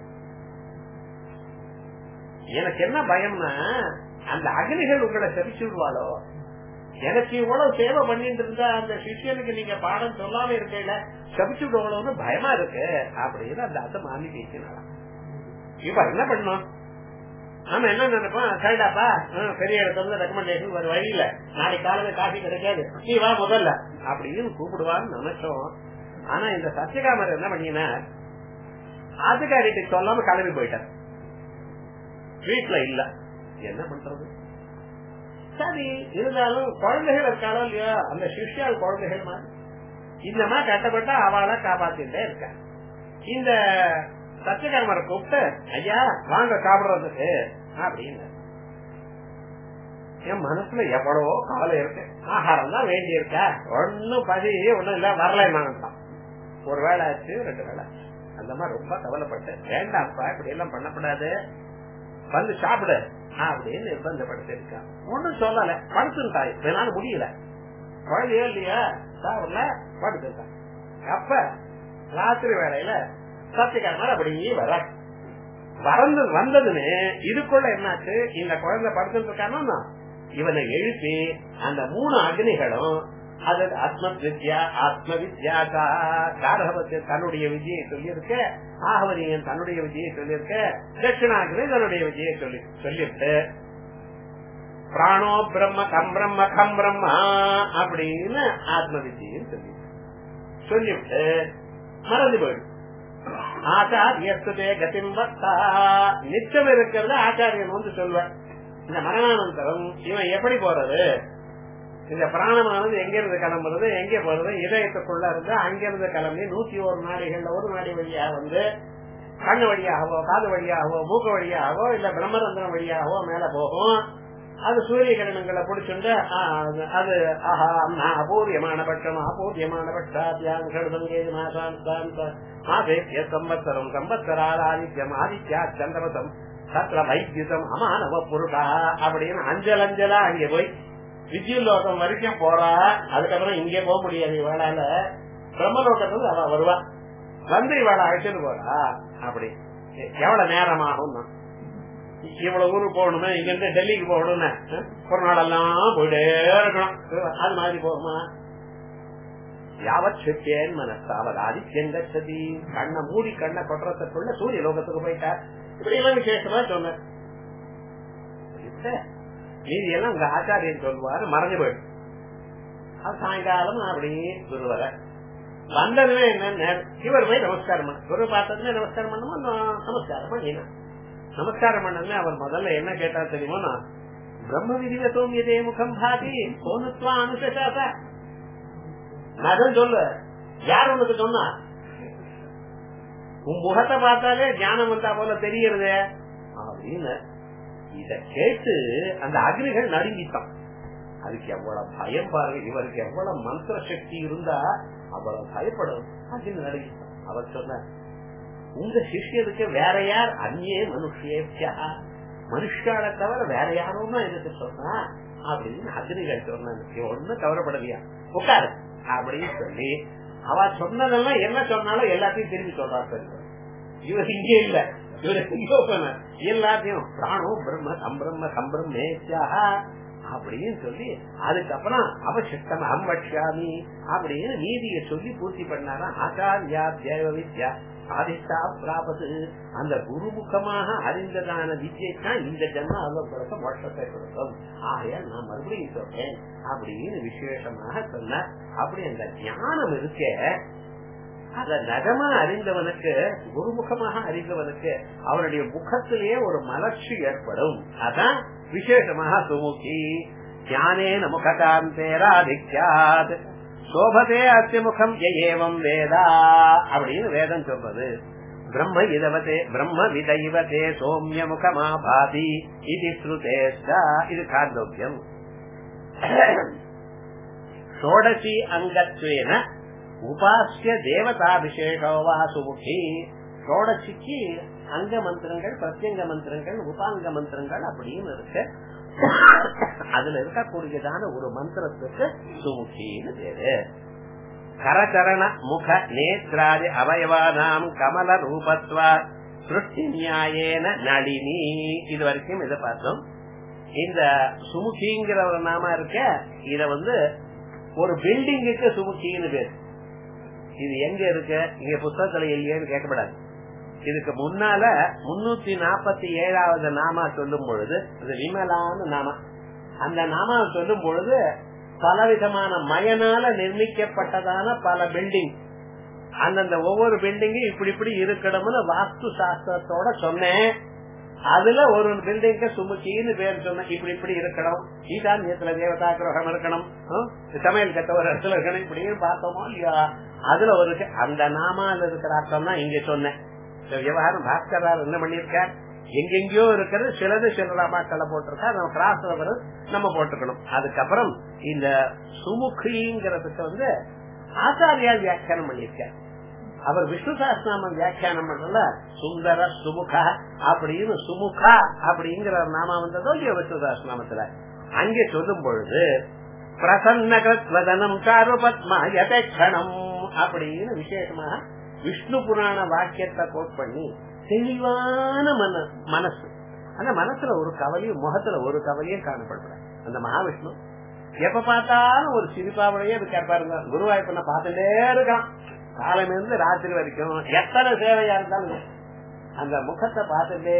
எனக்கு என்ன பயம்னா அந்த அக்னிகள் உங்களை செபிச்சு விடுவாளோ. எனக்கு இவ்வளவு சேவை பண்ணிட்டு இருந்தா அந்த சிஷியனுக்கு நீங்க பாடம் சொல்லாம இருக்கல செபிச்சு விடுவாளோன்னு பயமா இருக்கு அப்படின்னு அந்த அத்தை மாமி பேசினாலாம். இப்ப என்ன பண்ணும்? நாம என்ன நினைப்போம், சரிடாப்பா பெரிய இடத்துல ரெக்கமெண்டேஷன் ஒரு வழியில நாளைக்கு காலையில காஃபி கிடைக்காது, நீ வா முதல்ல அப்படின்னு கூப்பிடுவான்னு நினைச்சோம். ஆனா இந்த சத்யகாமர் என்ன பண்ணினா ஆத்துக்காரிட்டு சொல்லாம கிளம்பி போயிட்டார். வீட்டுல இல்ல, என்ன பண்றது? சரி இருந்தாலும் குழந்தைகள் இருக்காளோ இல்லையோ, அந்த சிஷ்யால் குழந்தைகள் மாதிரி இந்த மாதிரி கட்டப்பட்டா அவளை காப்பாத்திட்டே இருக்க. இந்த சத்யகாமரை கூப்பிட்டு ஐயா வாங்க சாப்பிடுறதுக்கு அப்படின்னு. என் மனசுல எவ்வளவோ கவலை இருக்கு. ஆகாரம் தான் வேண்டி இருக்கா, ஒன்னும் பதி ஒண்ணும் இல்ல வரலாம். ஒரு வேளை ஆச்சு, 2 வேளை ஆச்சு. அந்த மாதிரி ரொம்ப கவலைப்பட்டு வேண்டாம்ப்பா இப்படி எல்லாம் பண்ணக்கூடாது, வந்து சாப்பிடு அப்படின்னு நிர்பந்தப்படுத்தி இருக்கா. ஒன்னும் சொல்லல, படுத்துட்டாய். என்னால முடியல, குழந்தையோ இல்லையா சாப்பிடல, படுத்துட்டான். அப்ப ராத்திரி வேளையில சத்தியகாரர் அப்படியே வந்ததுன்னு இதுக்குள்ள என்னாச்சு, இந்த குழந்தை படுத்துட்டு இருக்கானோ இவனை எழுப்பி அந்த 3 அக்னிகளும் அது ஆத்ம வித்யா காரகபத்தியன் தன்னுடைய விஜயை சொல்லியிருக்க, ஆகவரியன் தன்னுடைய விஜயை சொல்லியிருக்க, தட்சிணாகிரி தன்னுடைய விஜயை சொல்லிட்டு பிராணோ பிரம்ம கம் பிரம்ம கம் பிரம்மா அப்படின்னு ஆத்ம வித்யன்னு சொல்லிவிட்டு மறந்து போயிடும். ஆச்சாரியத்துதே கதிம்பத்தா நிச்சயம் இருக்கிறது ஆச்சாரியன் வந்து சொல்வார். இந்த மரணானந்தரம் இவன் எப்படி போறது, இந்த பிராணமானது எங்க இருந்து கிளம்புறது, எங்க போறது, இதயத்துக்குள்ள இருந்து அங்கிருந்து கிளம்பி 101 நாடிகள்ல ஒரு நாடி வழியா வந்து கண்ணு வழியாகவோ காது வழியாகவோ மூக்கு வழியாகவோ இல்ல பிரம்மரந்திரம் வழியாகவோ மேல போகும். அது சூரிய கிரணங்களை பிடிச்சுண்டு அது அபூர்யமான பட்சம் அபூர்யமான பட்சாத்தியாங்கேது மாசேத்திய சம்பத்சரம் சம்பத்சரால் ஆதித்யம் ஆதித்யா சந்திரமசம் சத்திர வைத்தியம் அமானவ புருஷா அப்படின்னு அஞ்சலா அங்கே போய் விஜயலோகம் வரைக்கும் போறா. அதுக்கப்புறம் இங்கே போக முடியாது, இவளால பிரம்மலோகத்துல அவ வருவா, வந்து இவளை அழைச்சிட்டு போறா. அப்படி எவ்வளவு நேரம் ஆகும்? இவ்வளவு ஊருக்கு போகணுமே, இங்க இருந்து டெல்லிக்கு போகணும்னு ஒரு நாடெல்லாம் போயிட்டே இருக்கணும். அது மாதிரி போகுமா? யாவத் சத்தியன் மனசாவது ஆதித்யன் கச்சதி. கண்ணை மூடி கண்ணை கொட்டுறதுக்குள்ள சூரிய லோகத்துக்கு போயிட்டார். இப்படி எல்லாம் விசேஷமா சொன்ன மீதி எல்லாம் உங்க ஆச்சாரியன் சொல்லுவாரு, மறைஞ்சு போயிடும். அது சாயங்காலம் அப்படி குரு வர வந்ததுமே என்ன, இவர் போய் நமஸ்காரம் பண்ண, குரு பார்த்ததுமே நமஸ்காரம் பண்ணுமோ, நமஸ்காரம் பண்ணினா நமஸ்காரம் பண்ணதுமே அவர் முதல்ல என்ன கேட்டா தெரியுமோ, பிரம்ம விதிவசோம் இதே முகம் பாதி கோனுத்வா அனுசாசா. நான் சொல்லு, யார் உனக்கு சொன்னா? உன் முகத்தை பார்த்தாலே ஞானம் வந்தா போல தெரியுறதே அப்படின்னு. இத கேட்டு அந்த அக்னிகள் நடுங்கிட்டான். அதுக்கு எவ்வளவு பயம் பாருங்க, இவருக்கு எவ்வளவு மந்திர சக்தி இருந்தா அவ்வளவு பயப்படும். அக்னி நடுங்கிட்டான். அவர் சொன்னார், உங்க சிஷியருக்கு வேற யார் அந்நியே மனுஷியா, மனுஷால தவிர வேற யாரும் இதுக்கு சொன்னா அப்படின்னு அக்னிகள் சொன்னாங்க. ஒன்னும் கவலைப்படலையா, உட்காரு அப்படின்னு சொல்லி அவ சொன்னதெல்லாம் என்ன சொன்னாலும் எல்லாத்தையும் திரும்பி சொல்றாரு. இவர் இங்கே இல்ல, இவர் எல்லாத்தையும் பிராணோ பிரம்ம சம்பிரம்ம சம்பிரம்மேச்சா அப்படின்னு சொல்லி அதுக்கப்புறம் அவசிஷ்டம் அம்பட்சாமி அப்படின்னு நீதியை சொல்லி பூர்த்தி பண்ணாரா. ஆச்சாரியா தேவ வித்யா ஆதிஷ்டா பிராபது அந்த குருமுகமாக அறிந்ததான வித்யை தான் இந்த ஜென்மம் அவர்களுக்கு மோட்சத்தை கொடுக்கும். ஆகையால் நான் மறுபடியும் சொல்றேன் அப்படின்னு விசேஷமாக சொன்ன. அப்படி அந்த ஞானம் இருக்க அத நகமா அறிந்தவனுக்கு குருமுகமாக அறிந்தவனுக்கு அவருடைய முகத்திலேயே ஒரு மலர்ச்சி ஏற்படும். அதான் விசேஷமாக சுமுகி ஞானேன முககாந்தேராதிக்யாத் சோபதே அஸ்ய முகம் ஏவம் வேதா அப்படின்னு வேதம் சொல்றது. பிரம்ம இதவதே பிரம்ம விதைவதே சோம்ய முகமாபாதி இது ஸ்ருதேஷ்டா. இது காந்தோக்கியம். ஷோடசி அங்கத்வேன உபாசிய தேவதா விசேஷோவா சுமுகி. ஷோடசிக்கு அங்க மந்திரங்கள், பிரத்யங்க மந்திரங்கள், உபாங்க மந்திரங்கள் அப்படின்னு இருக்கு. அதுல இருக்கக்கூடியதான ஒரு மந்திரத்துக்கு சுமுகின்னு பேரு. கரச்சரண முக நேத்ராதி அவயவானாம் கமல ரூபத்வா சிருஷ்டி நியாயேன நளினி. இது வரைக்கும் இதை பார்த்தோம். இந்த சுமுகிங்கிற ஒரு நாம இருக்க, இத ஒரு பில்டிங்குக்கு சுமுகின்னு பேரு. இது எங்க இருக்கு, இங்க புத்தகத்துல இல்லையேன்னு கேட்கப்படாது. இதுக்கு முன்னால 347வது நாமா சொல்லும் பொழுது இது விமலான நாமா. அந்த நாமா சொல்லும் பொழுது பலவிதமான மயனால நிர்மிக்கப்பட்டதான பல பில்டிங், அந்தந்த ஒவ்வொரு பில்டிங்கும் இப்படி இப்படி இருக்கணும்னு வாஸ்து சாஸ்திரத்தோட சொன்னேன். அதுல ஒரு பில்டிங்க சுமுகின்னு பேர் சொன்னேன். இப்படி இப்படி இருக்கணும், ஈசான்யத்துல தேவதா கிரகம் இருக்கணும், சமையல் கட்ட ஒரு இடத்துல இருக்கணும், இப்படின்னு பார்த்தோமோ இல்லையா. அதுல ஒரு அந்த நாமால இருக்கிற அர்த்தம் தான் இங்க சொன்னேன். விவகாரம் பாஸ்கரார் என்ன பண்ணிருக்கார், எங்கெங்கயோ இருக்கிறது சிலது சில நாமாக்களை போட்டிருக்கா, நம்ம கிராஸ் நம்ம போட்டுக்கணும். அதுக்கப்புறம் இந்த சுமுகிங்கிறதுக்கு ஆச்சாரியால் வியாக்கியானம் பண்ணிருக்கார். அவர் விஷ்ணு சாஸ்திரநாமம் வியாக்கியானம் பண்றல சுந்தர சுமுகா அப்படின்னு சுமுகா அப்படிங்கிற நாமா வந்ததோ இல்லையோ விஷ்ணு சாஸ்திரநாமத்துல. அங்கே சொல்லும் பொழுது பிரசன்னகத்வதனம் சாருபத்மா யதேக்ஷணம் அப்படின்னு விசேஷமாக விஷ்ணு புராண வாக்கியத்தை கோட் பண்ணி தெளிவான மனசு, அந்த மனசுல ஒரு கவலையும் முகத்துல ஒரு கவலையும் காணப்படுற அந்த மகாவிஷ்ணு எப்ப பார்த்தாலும் ஒரு சிரிப்பாவுடையே இருக்கார் பாருங்க. குருவாய்ப்பண்ண பார்த்துட்டே இருக்கான் காலமிருந்து ராத்திரி வரைக்கும். எத்தனை சேவையா இருந்தாலும் அந்த முகத்தை பார்த்துட்டே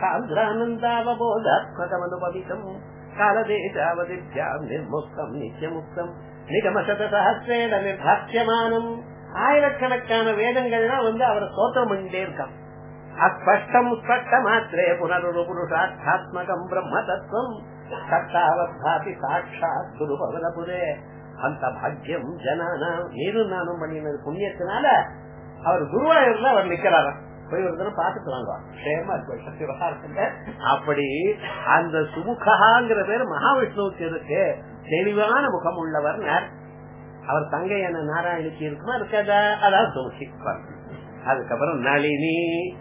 சாந்திரானந்தாவபோதம் காலதேசாவதித்யாம் நிர்முக்தம் நித்தியமுக்தம் நிகமசத சஹஸ்ரேன நிர்பாக்கியமானம். ஆயிரக்கணக்கான வேதங்கள்லாம் அவரை ஸ்தோத்திரம் பண்ணிட்டே இருக்கான். அஸ்பஷ்டம் ஸ்பஷ்ட மாத்திரே புனருரு புருஷாத்மகம் பிரம்ம தத்துவம் சத்தாவத்தாபி சாட்சாத் குரு பவனபுரே அந்த பாக்கியம் ஜனானா. நீரும் நானும் பண்ணினது புண்ணியத்தினால அவர் குருவாயூர்ல அவர் நிக்கிறாராம். போய் ஒரு தடவை பாத்துட்டு வாங்க, சேமா இருக்கு. அப்படி அந்த சுமுகாங்கிற பேரு மகாவிஷ்ணுவுக்கு இருக்கு. தெளிவான முகம் உள்ளவர். அவர் தங்கையான நாராயணிக்கு இருக்குமா இருக்காதா, அதாவது சுமுகி. அதுக்கப்புறம் நளினி.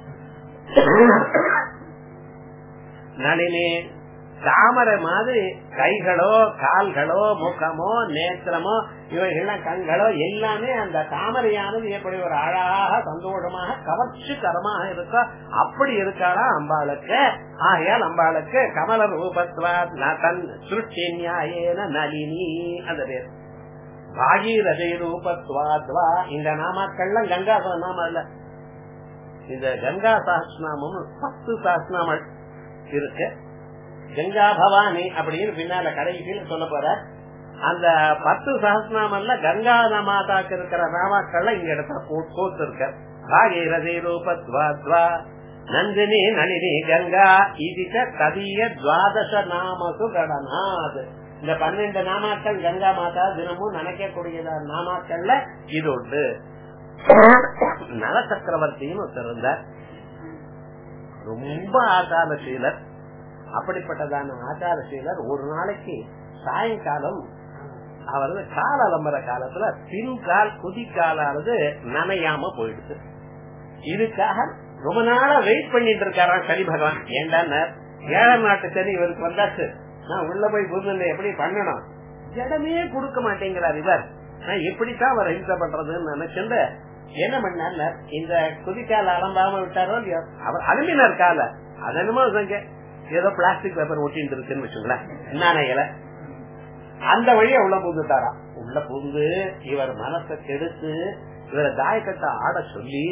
நளினி தாமரை மாதிரி கைகளோ கால்களோ முகமோ நேத்திரமோ இவைகள்லாம் கண்களோ எல்லாமே அந்த தாமரையானது எப்படி ஒரு அழகாக சந்தோஷமாக கவர்ச்சிகரமாக இருக்கோ அப்படி இருக்காளா அம்பாளுக்கு. ஆகையால் அம்பாளுக்கு கமல ரூபத்வா தன் சிருஷ்டி நியாயேன நளினி அந்த பேர். பாகீரதை ரூபத்வாத்வா. இந்த நாமாக்கள்லாம் கங்கா நாம இல்ல, இந்த கங்கா சாஸ்திரநாமம் 10 சாஸ்திரநாமல் இருக்கு. கங்கா பவானி அப்படின்னு பின்னால கடைசியில் சொல்ல போற அந்த 10 சஹஸ்ரநாமல்ல கங்கா மாதாக்கு இருக்கிற நாமாக்கள்ல இங்க இடத்துல கோத்து இருக்க. பாகீரதி ரூபத்வாத்வா நந்தினி நளினி கங்கா இதிக கதிய துவாதச நாமசு கடனாது. இந்த 12 நாமாக்கள் கங்கா மாதா தினமும் நினைக்கக்கூடிய நாமாக்கள்ல இது உண்டு. நல சக்கரவர்த்தின்னு ஒருத்தர் ரொம்ப ஆச்சாரசீலர். அப்படிப்பட்டதான ஆச்சாரசீலர் ஒரு நாளைக்கு சாயங்காலம் அவர் கால் அலம்புற காலத்துல பின்கால் குதிக்காலானது நனையாம போயிடுது. இதுக்காக ரொம்ப நாளா வெயிட் பண்ணிட்டு இருக்காராம் சனி பகவான். ஏண்டா 7 நாட்டு சனி இவருக்கு வந்தாச்சு, நான் உள்ள போய் புதுல எப்படி பண்ணணும், ஜடமே கொடுக்க மாட்டேங்கிறார் இவர். நான் எப்படித்தான் அவர் ஹிம்சை பண்றதுன்னு நினைச்சுட்டு என்ன பண்ணார், இந்த குதிக்கால அலம்பாம விட்டாரோ இல்லையோ அவர் அலுமினார் கால அதனுமோ ஏதோ பிளாஸ்டிக் பேப்பர் ஒட்டிட்டு இருக்குன்னு வச்சுங்களேன், நாணயல அந்த வழியா உள்ள புகுந்துட்டாரா. உள்ள புகுந்து இவர் மனசை கெடுத்து இவரை தாயக்கட்ட ஆட சொல்லி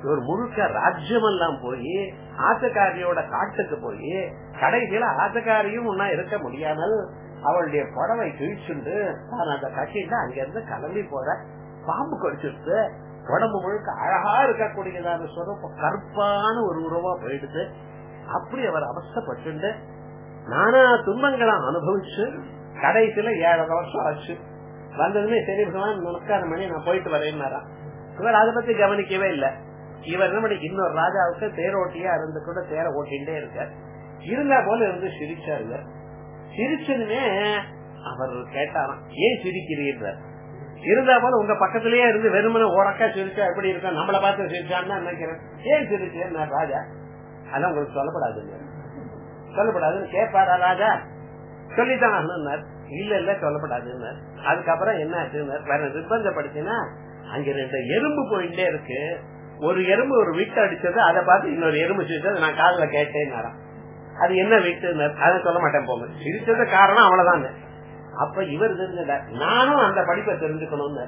இவர் முழுக்க ராஜ்யம் எல்லாம் போய் ஆசக்காரியோட காட்டுக்கு போய் கடைசியில ஆசக்காரியும் ஒன்னா இருக்க முடியாமல் அவளுடைய புடவை கிழிச்சுண்டு நான் அதை கட்டிட்டு அங்க இருந்து கிளம்பி போற பாம்பு கடிச்சிட்டு உடம்பு முழுக்க அழகா இருக்கக்கூடியதான சொரூபம் கற்பான ஒரு உருவா போயிடுது. அப்படி அவர் அவஸ்தப்பட்டு நானா துன்பங்களை அனுபவிச்சு கடைசியில 7 வருஷம் ஆச்சு. வந்ததுமே சரி நமஸ்காரம் பண்ணி நான் போயிட்டு வரேன்னாராம். இவர் அதை பத்தி கவனிக்கவே இல்லை. இவர் என்ன பண்ணி இன்னொரு ராஜாவுக்கு தேரோட்டியா இருந்து கூட தேர ஓட்டின்டே இருக்கார். இருந்தா போல இருந்து சிரிச்சாரு. சிரிச்சதுமே அவர் கேட்டாராம், ஏன் சிரிக்கிறீர்கள்? இருந்தா போல உங்க பக்கத்திலேயே இருந்து வெறுமனை உறக்கா சிரிச்சா எப்படி இருக்கும்? நம்மள பார்த்து சிரிச்சான்னு நினைக்கிறேன். ஏன் சிரிச்சேன் ராஜா? அதான் உங்களுக்கு சொல்லப்படாதுங்க, சொல்லப்படாதுன்னு கேட்பாரா ராஜா? சொல்லித்தான் இல்ல சொல்லப்படாதுன்னு. அதுக்கப்புறம் என்ன ஆச்சுன்னு வேற நிர்பந்தப்படுத்தினா அங்க 2 எறும்பு போயிட்டே இருக்கு. ஒரு எறும்பு ஒரு விட்டு அடிச்சது, அதை பார்த்து இன்னொரு எறும்பு சிரிச்சது நான் காதுல கேட்டேன். அது என்ன விட்டு அதை சொல்ல மாட்டேன் போங்க, சிரிச்சது காரணம் அவ்வளவுதான். அப்ப இவர் தெரிஞ்ச நானும் அந்த படிப்பை தெரிஞ்சுக்கணும்னு,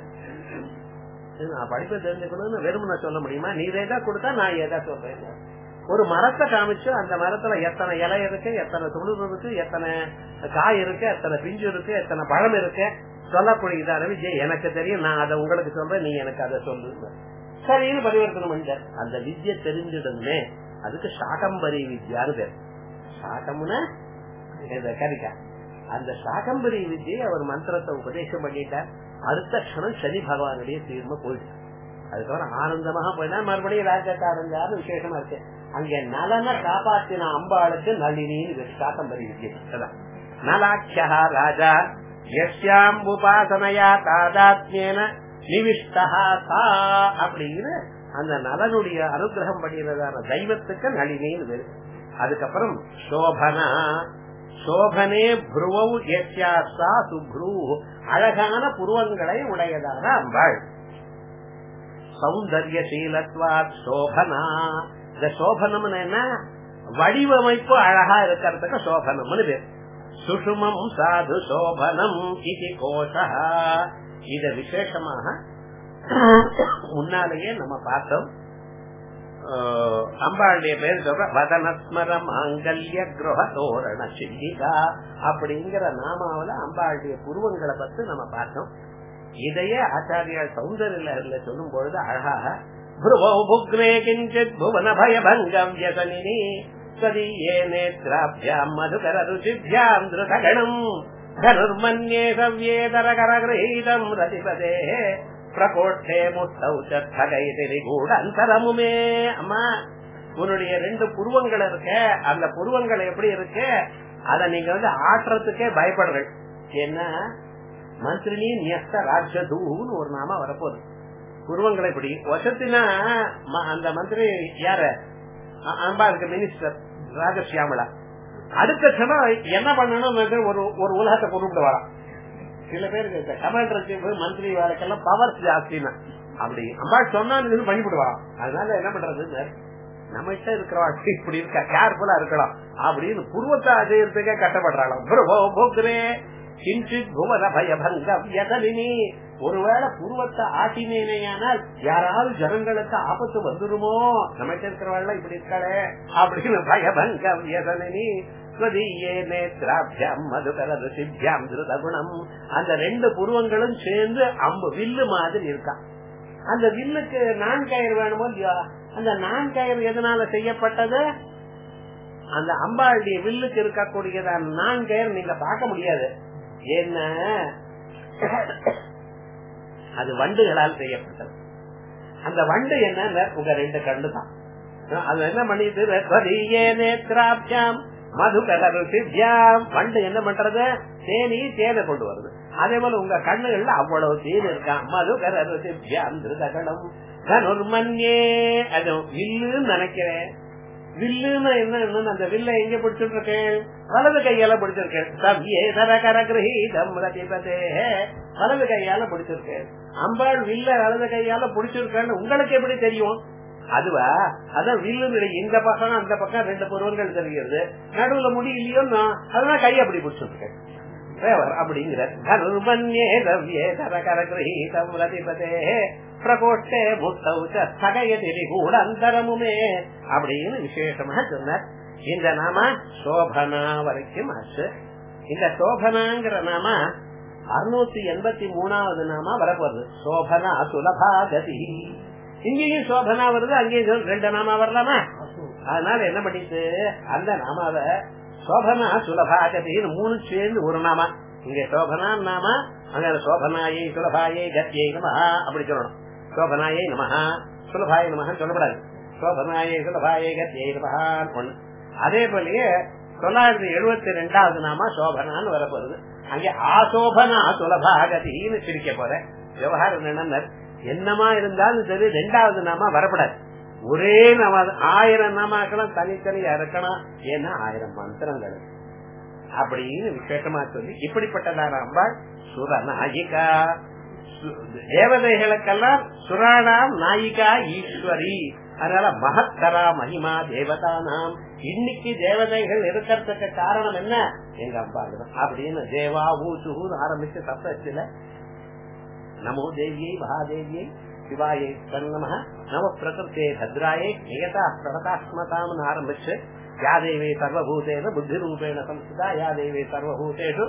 நான் படிப்பை தெரிஞ்சுக்கணும்னு வெறுமனை சொல்ல முடியுமா? நீ ஏதா கொடுத்தா நான் ஏதா சொல்றேன். ஒரு மரத்தை காமிச்சு அந்த மரத்துல எத்தனை இலை இருக்கு, எத்தனை துளிர் இருக்கு, எத்தனை காய் இருக்கு, எத்தனை பிஞ்சு இருக்கு, எத்தனை பழம் இருக்கு சொல்லக்கூடியதான விஜய் எனக்கு தெரியும், நான் அதை உங்களுக்கு சொல்றேன், நீ எனக்கு அதை சொல்லு. சரின்னு பரிவர்த்தனை பண்ணிட்டார். அந்த வித்யை தெரிஞ்சிடுமே அதுக்கு சாகம்பரி வித்யான்னு பேர். சாகம்னா கரிக்கா. அந்த சாகம்பரி வித்யை அவர் மந்திரத்தை உபதேசம் பண்ணிட்டார். அடுத்த க்ஷணம் சனி பகவானுடைய தீர்மை போயிட்டார். அதுக்கப்புறம் ஆனந்தமாக போயிட்டா. மறுபடியும் ராஜகாரஞ்சாரு விசேஷமா இருக்கு. அங்க நலனை காப்பாத்தின அம்பாளுக்கு நளினின்னு சாகம்பரி வித்யை. நலாட்சியா ராஜா யஸ்யாம் உபாசனையா தாதாத்மேன நிவிஷ்டா சா அப்படிங்கிற அந்த நலனுடைய அனுகிரகம் பண்ணுறதான தெய்வத்துக்கு நளினின்னு பேரு. அதுக்கப்புறம் சோபனா சோபனே புருவௌ யஸ்யாஸ்தா சுப்ரூ அழகான புருவங்களை உடையதான அம்பாள். சௌந்தர்யசீலத்வாத் சோபனா. இந்த சோபனம்னு என்ன? வடிவமைப்பு அழகா இருக்கிறதுக்கு சோபனம்னு பேர். சுஷுமம் சாது சோபனம் இது கோஷா. இத விசேஷமாக முன்னாலேயே நம்ம பார்த்தோம். அம்பாளுடைய பேர் சொல்ற வதனஸ்மர மாங்கல்ய கிரக தோரண சிந்திகா அப்படிங்கிற நாமாவில அம்பாளுடைய புருவங்களை பத்தி நம்ம பார்த்தோம். இதையே ஆச்சாரியால் சௌந்தர்யில சொல்லும் பொழுது அழகாக புருவௌபுக்ரே கிஞ்சித் புவன பயபங்கம் யசனினி சதியே நேத்ராப்யாம் மதுகர ருச்சிப்யாம் திருதகணம் தனுர்மன்யே சவ்யேதரகர கிரஹீதம் ரதிபதே பிரகோஷ்டே முத்தௌச்சகைதிரி கூடந்தரமுமே. அம்மா உன்னுடைய 2 புருவங்கள் இருக்க, அந்த புருவங்கள் எப்படி இருக்கு அத நீங்க ஆற்றத்துக்கே பயப்படுறீங்க. என்ன மந்திரினி நியஸ்த ராஜதூன்னு ஒரு நாம வரப்போகுது. புருவங்களை எப்படி வசத்தினா அந்த மந்திரி யாரு? அம்பாளுக்கு மினிஸ்டர் ராஜசியாமலா. அடுத்த கணம் என்ன பண்ணணும் ஒரு உலகத்தை பொருட்டு வரான். சில பேருக்கு இந்த கமாண்டர் மந்திரி வேலைக்கெல்லாம் பவர் ஜாஸ்தினா அப்படி அம்பாள் சொன்னா பண்ணிவிடுவான். அதனால என்ன பண்றது, நம்ம கிட்ட இருக்கிறவா இப்படி இருக்க கேர்ஃபுல்லா இருக்கலாம் அப்படின்னு புருவத்தை அஜயத்துக்கே கட்டப்படுறாளாம். ஒருவேளை புருவத்தை ஆட்டினேனையானால் யாராவது ஜனங்களுக்கு ஆபத்து வந்துருமோ, நம்ம கிட்ட இருக்கிறவாள் இப்படி இருக்காளே அப்படின்னு பயபங்கம் யதனி. அந்த 2 புருவங்களும் சேர்ந்து அம்பு வில்லு மாதிரி இருக்கான். அந்த வில்லுக்கு நான்கயிறு வேணுமோ இல்லையா? அந்த நான்கயிறு எதனால செய்யப்பட்டது? அந்த அம்பாளுடைய வில்லுக்கு இருக்கக்கூடியதான் நான்கயிறு நீங்க பார்க்க முடியாது. என்ன அது வண்டுகளால் செய்யப்பட்டது. அந்த வண்டு என்ன உங்க 2 கண்ணு தான். அது என்ன பண்ணிட்டு வண்டு என்ன பண்றது? தேனி தேனை கொண்டு வருது. அதே போல உங்க கண்ணுகள்ல அவ்வளவு தேன் இருக்கான். மதுகரரு சிவ்யாம் திருதகணம் தனுர்மன்யே. அது வில்லுன்னு நினைக்கிறேன். வில்லுன்னு என்ன? அந்த வில்ல எங்க பிடிச்சிட்டு இருக்கேன்? வலது கையால பிடிச்சிருக்கேன். வலது கையால பிடிச்சிருக்கேன். அம்பாள் வில்ல வலது கையால பிடிச்சிருக்கேன்னு உங்களுக்கு எப்படி தெரியும்? அதுவா? அதான் வில்லு இந்த பக்கம் அந்த பக்கம் 2 புருவங்கள் தெரிகிறது. நடுவுல முடி இல்லையோ, அதனால கையை அப்படி பிடிச்சிருக்கேன். அப்படிங்கிற தர்மன்யே ரவ்யே தரகரகிரஹீதம் ரதிபதே பிரகோஷ்டே முத்தௌச்ச சகயதிரி கூட அந்தரமுமே அப்படின்னு விசேஷமா சொன்னார். இந்த நாம சோபனா வரைக்கும் ஆச்சு. இந்த சோபனாங்கிற நாம 683வது நாமா வரப்போகுது. சோபனா சுலபா கதி. இங்கேயும் சோபனா வருது, அங்கேயும் 2 நாமா வரலாமா? அதனால என்ன பண்ணிட்டு அந்த நாமாவ சோபனா சுலபா கதின்னு 3 சேர்ந்து ஒரு நாமா. இங்க சோபனா நாம, அங்க சோபனாயை சுலபாயை கத்தியை நமஹா அப்படி சொல்லணும். சோபனாயை நமஹா சுலபாயை நமஹான்னு சொல்லப்படாது. சோபனாயை சுலபாயை கத்தியை நமஹான்னு ஒண்ணு. அதே போலயே 972வது நாமா சோபனான்னு வரப்போகுது. அங்கே ஆசோபனா சுலபாகதின்னு சிரிக்க போற விவகாரம் என்னமா இருந்தாலும் சரி 2வது நாமா வரப்படாது. ஒரே நாம 1000 நாமாக்களும் தனித்தனியா இருக்கணும். ஏன்னா 1000 மந்திரங்கள் அப்படின்னு விசேஷமா சொல்லி இப்படிப்பட்டதான அம்பாள் சுரநாயிகா. தேவதைகளுக்கெல்லாம் சுராணாம் நாயிகா ஈஸ்வரி. அதனால மகத்தரா மகிமா தேவதானாம். இன்னைக்கு தேவதைகள் இருக்கிறதுக்கு காரணம் என்ன? எங்க அம்பாள் அப்படின்னு தேவா ஊசுன்னு ஆரம்பிச்சு சப்தத்துல நமோ தேவியை மகாதேவியை சிவாயை நம நம பிரகிருத்தே பத்ராயை நியதா பிரகதாஸ்மதாம் ஆரம்பிச்சு யாதேவே சர்வபூதேன புத்தி ரூபேண சம்ஸ்கிருதா யாதேவே சர்வபூதேஷு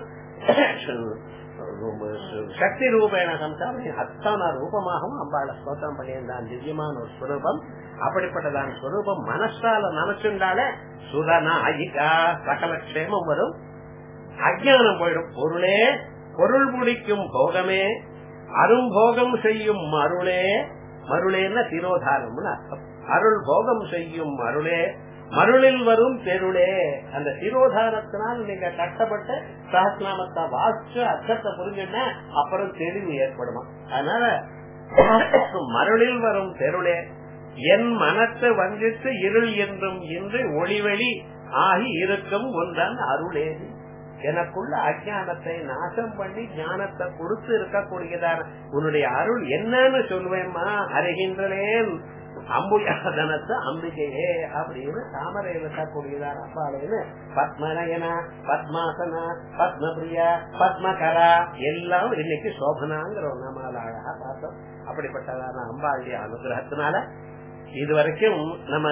சக்தி ரூபேண சம்சாரி அத்தனை ரூபமாகவும் அம்பாள ஸ்தோத்திரம் பண்ணியிருந்தான். திவ்யமான ஒரு ஸ்வரூபம். அப்படிப்பட்டதான் ஸ்வரூபம் மனசால நினைச்சுண்டாலே சுரநாயிகா. சகல க்ஷேமம் வரும், அஜ்ஞானம் போயிடும். பொருளே பொருள் முடிக்கும் போகமே அரும்போகம் செய்யும் மருளே. மருளேன்னா திரோதானம்னு அர்த்தம். அருள் போகம் செய்யும் மருளே மருளில் வரும் பெருளே. அந்த திரோதானத்தினால் நீங்க கஷ்டப்பட்டு சஹஸ்ரநாமத்தை வாசிச்சு அர்த்தத்தை புரிஞ்சுன்னா அப்புறம் தெளிவு ஏற்படுமா. அதனால மருளில் வரும் பெருளே என் மனத்தை வஞ்சித்து இருள் என்றும் இன்று ஒளிவெளி ஆகி இருக்கும் ஒன்றான் அருளேது. எனக்குள்ள அஜானத்தை நாசம் பண்ணி ஞானத்தை கொடுத்து இருக்கக்கூடியதான உன்னுடைய அருள் என்னன்னு சொல்லுவேம்மா. அறிகின்றேன் அம்புயாதனத்து அம்பிகையே அப்படின்னு தாமரையில் இருக்கக்கூடியதான அப்பாலேன்னு பத்மநயனா பத்மாசனா பத்மபிரியா பத்மகரா எல்லாம் இன்னைக்கு சோபனாங்கிற ஒரு நாமால அழகா பார்த்தோம். அப்படிப்பட்டதான அம்பாளுடைய அனுகிரகத்தினால இதுவரைக்கும் நம்ம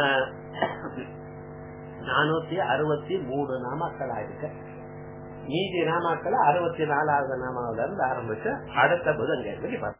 463 நாமாக்கள் ஆயிருக்கு. மீதி நாமாக்களை 64வது நாமாவில இருந்து ஆரம்பிச்சு அடுத்த புதன்கிழமைக்கு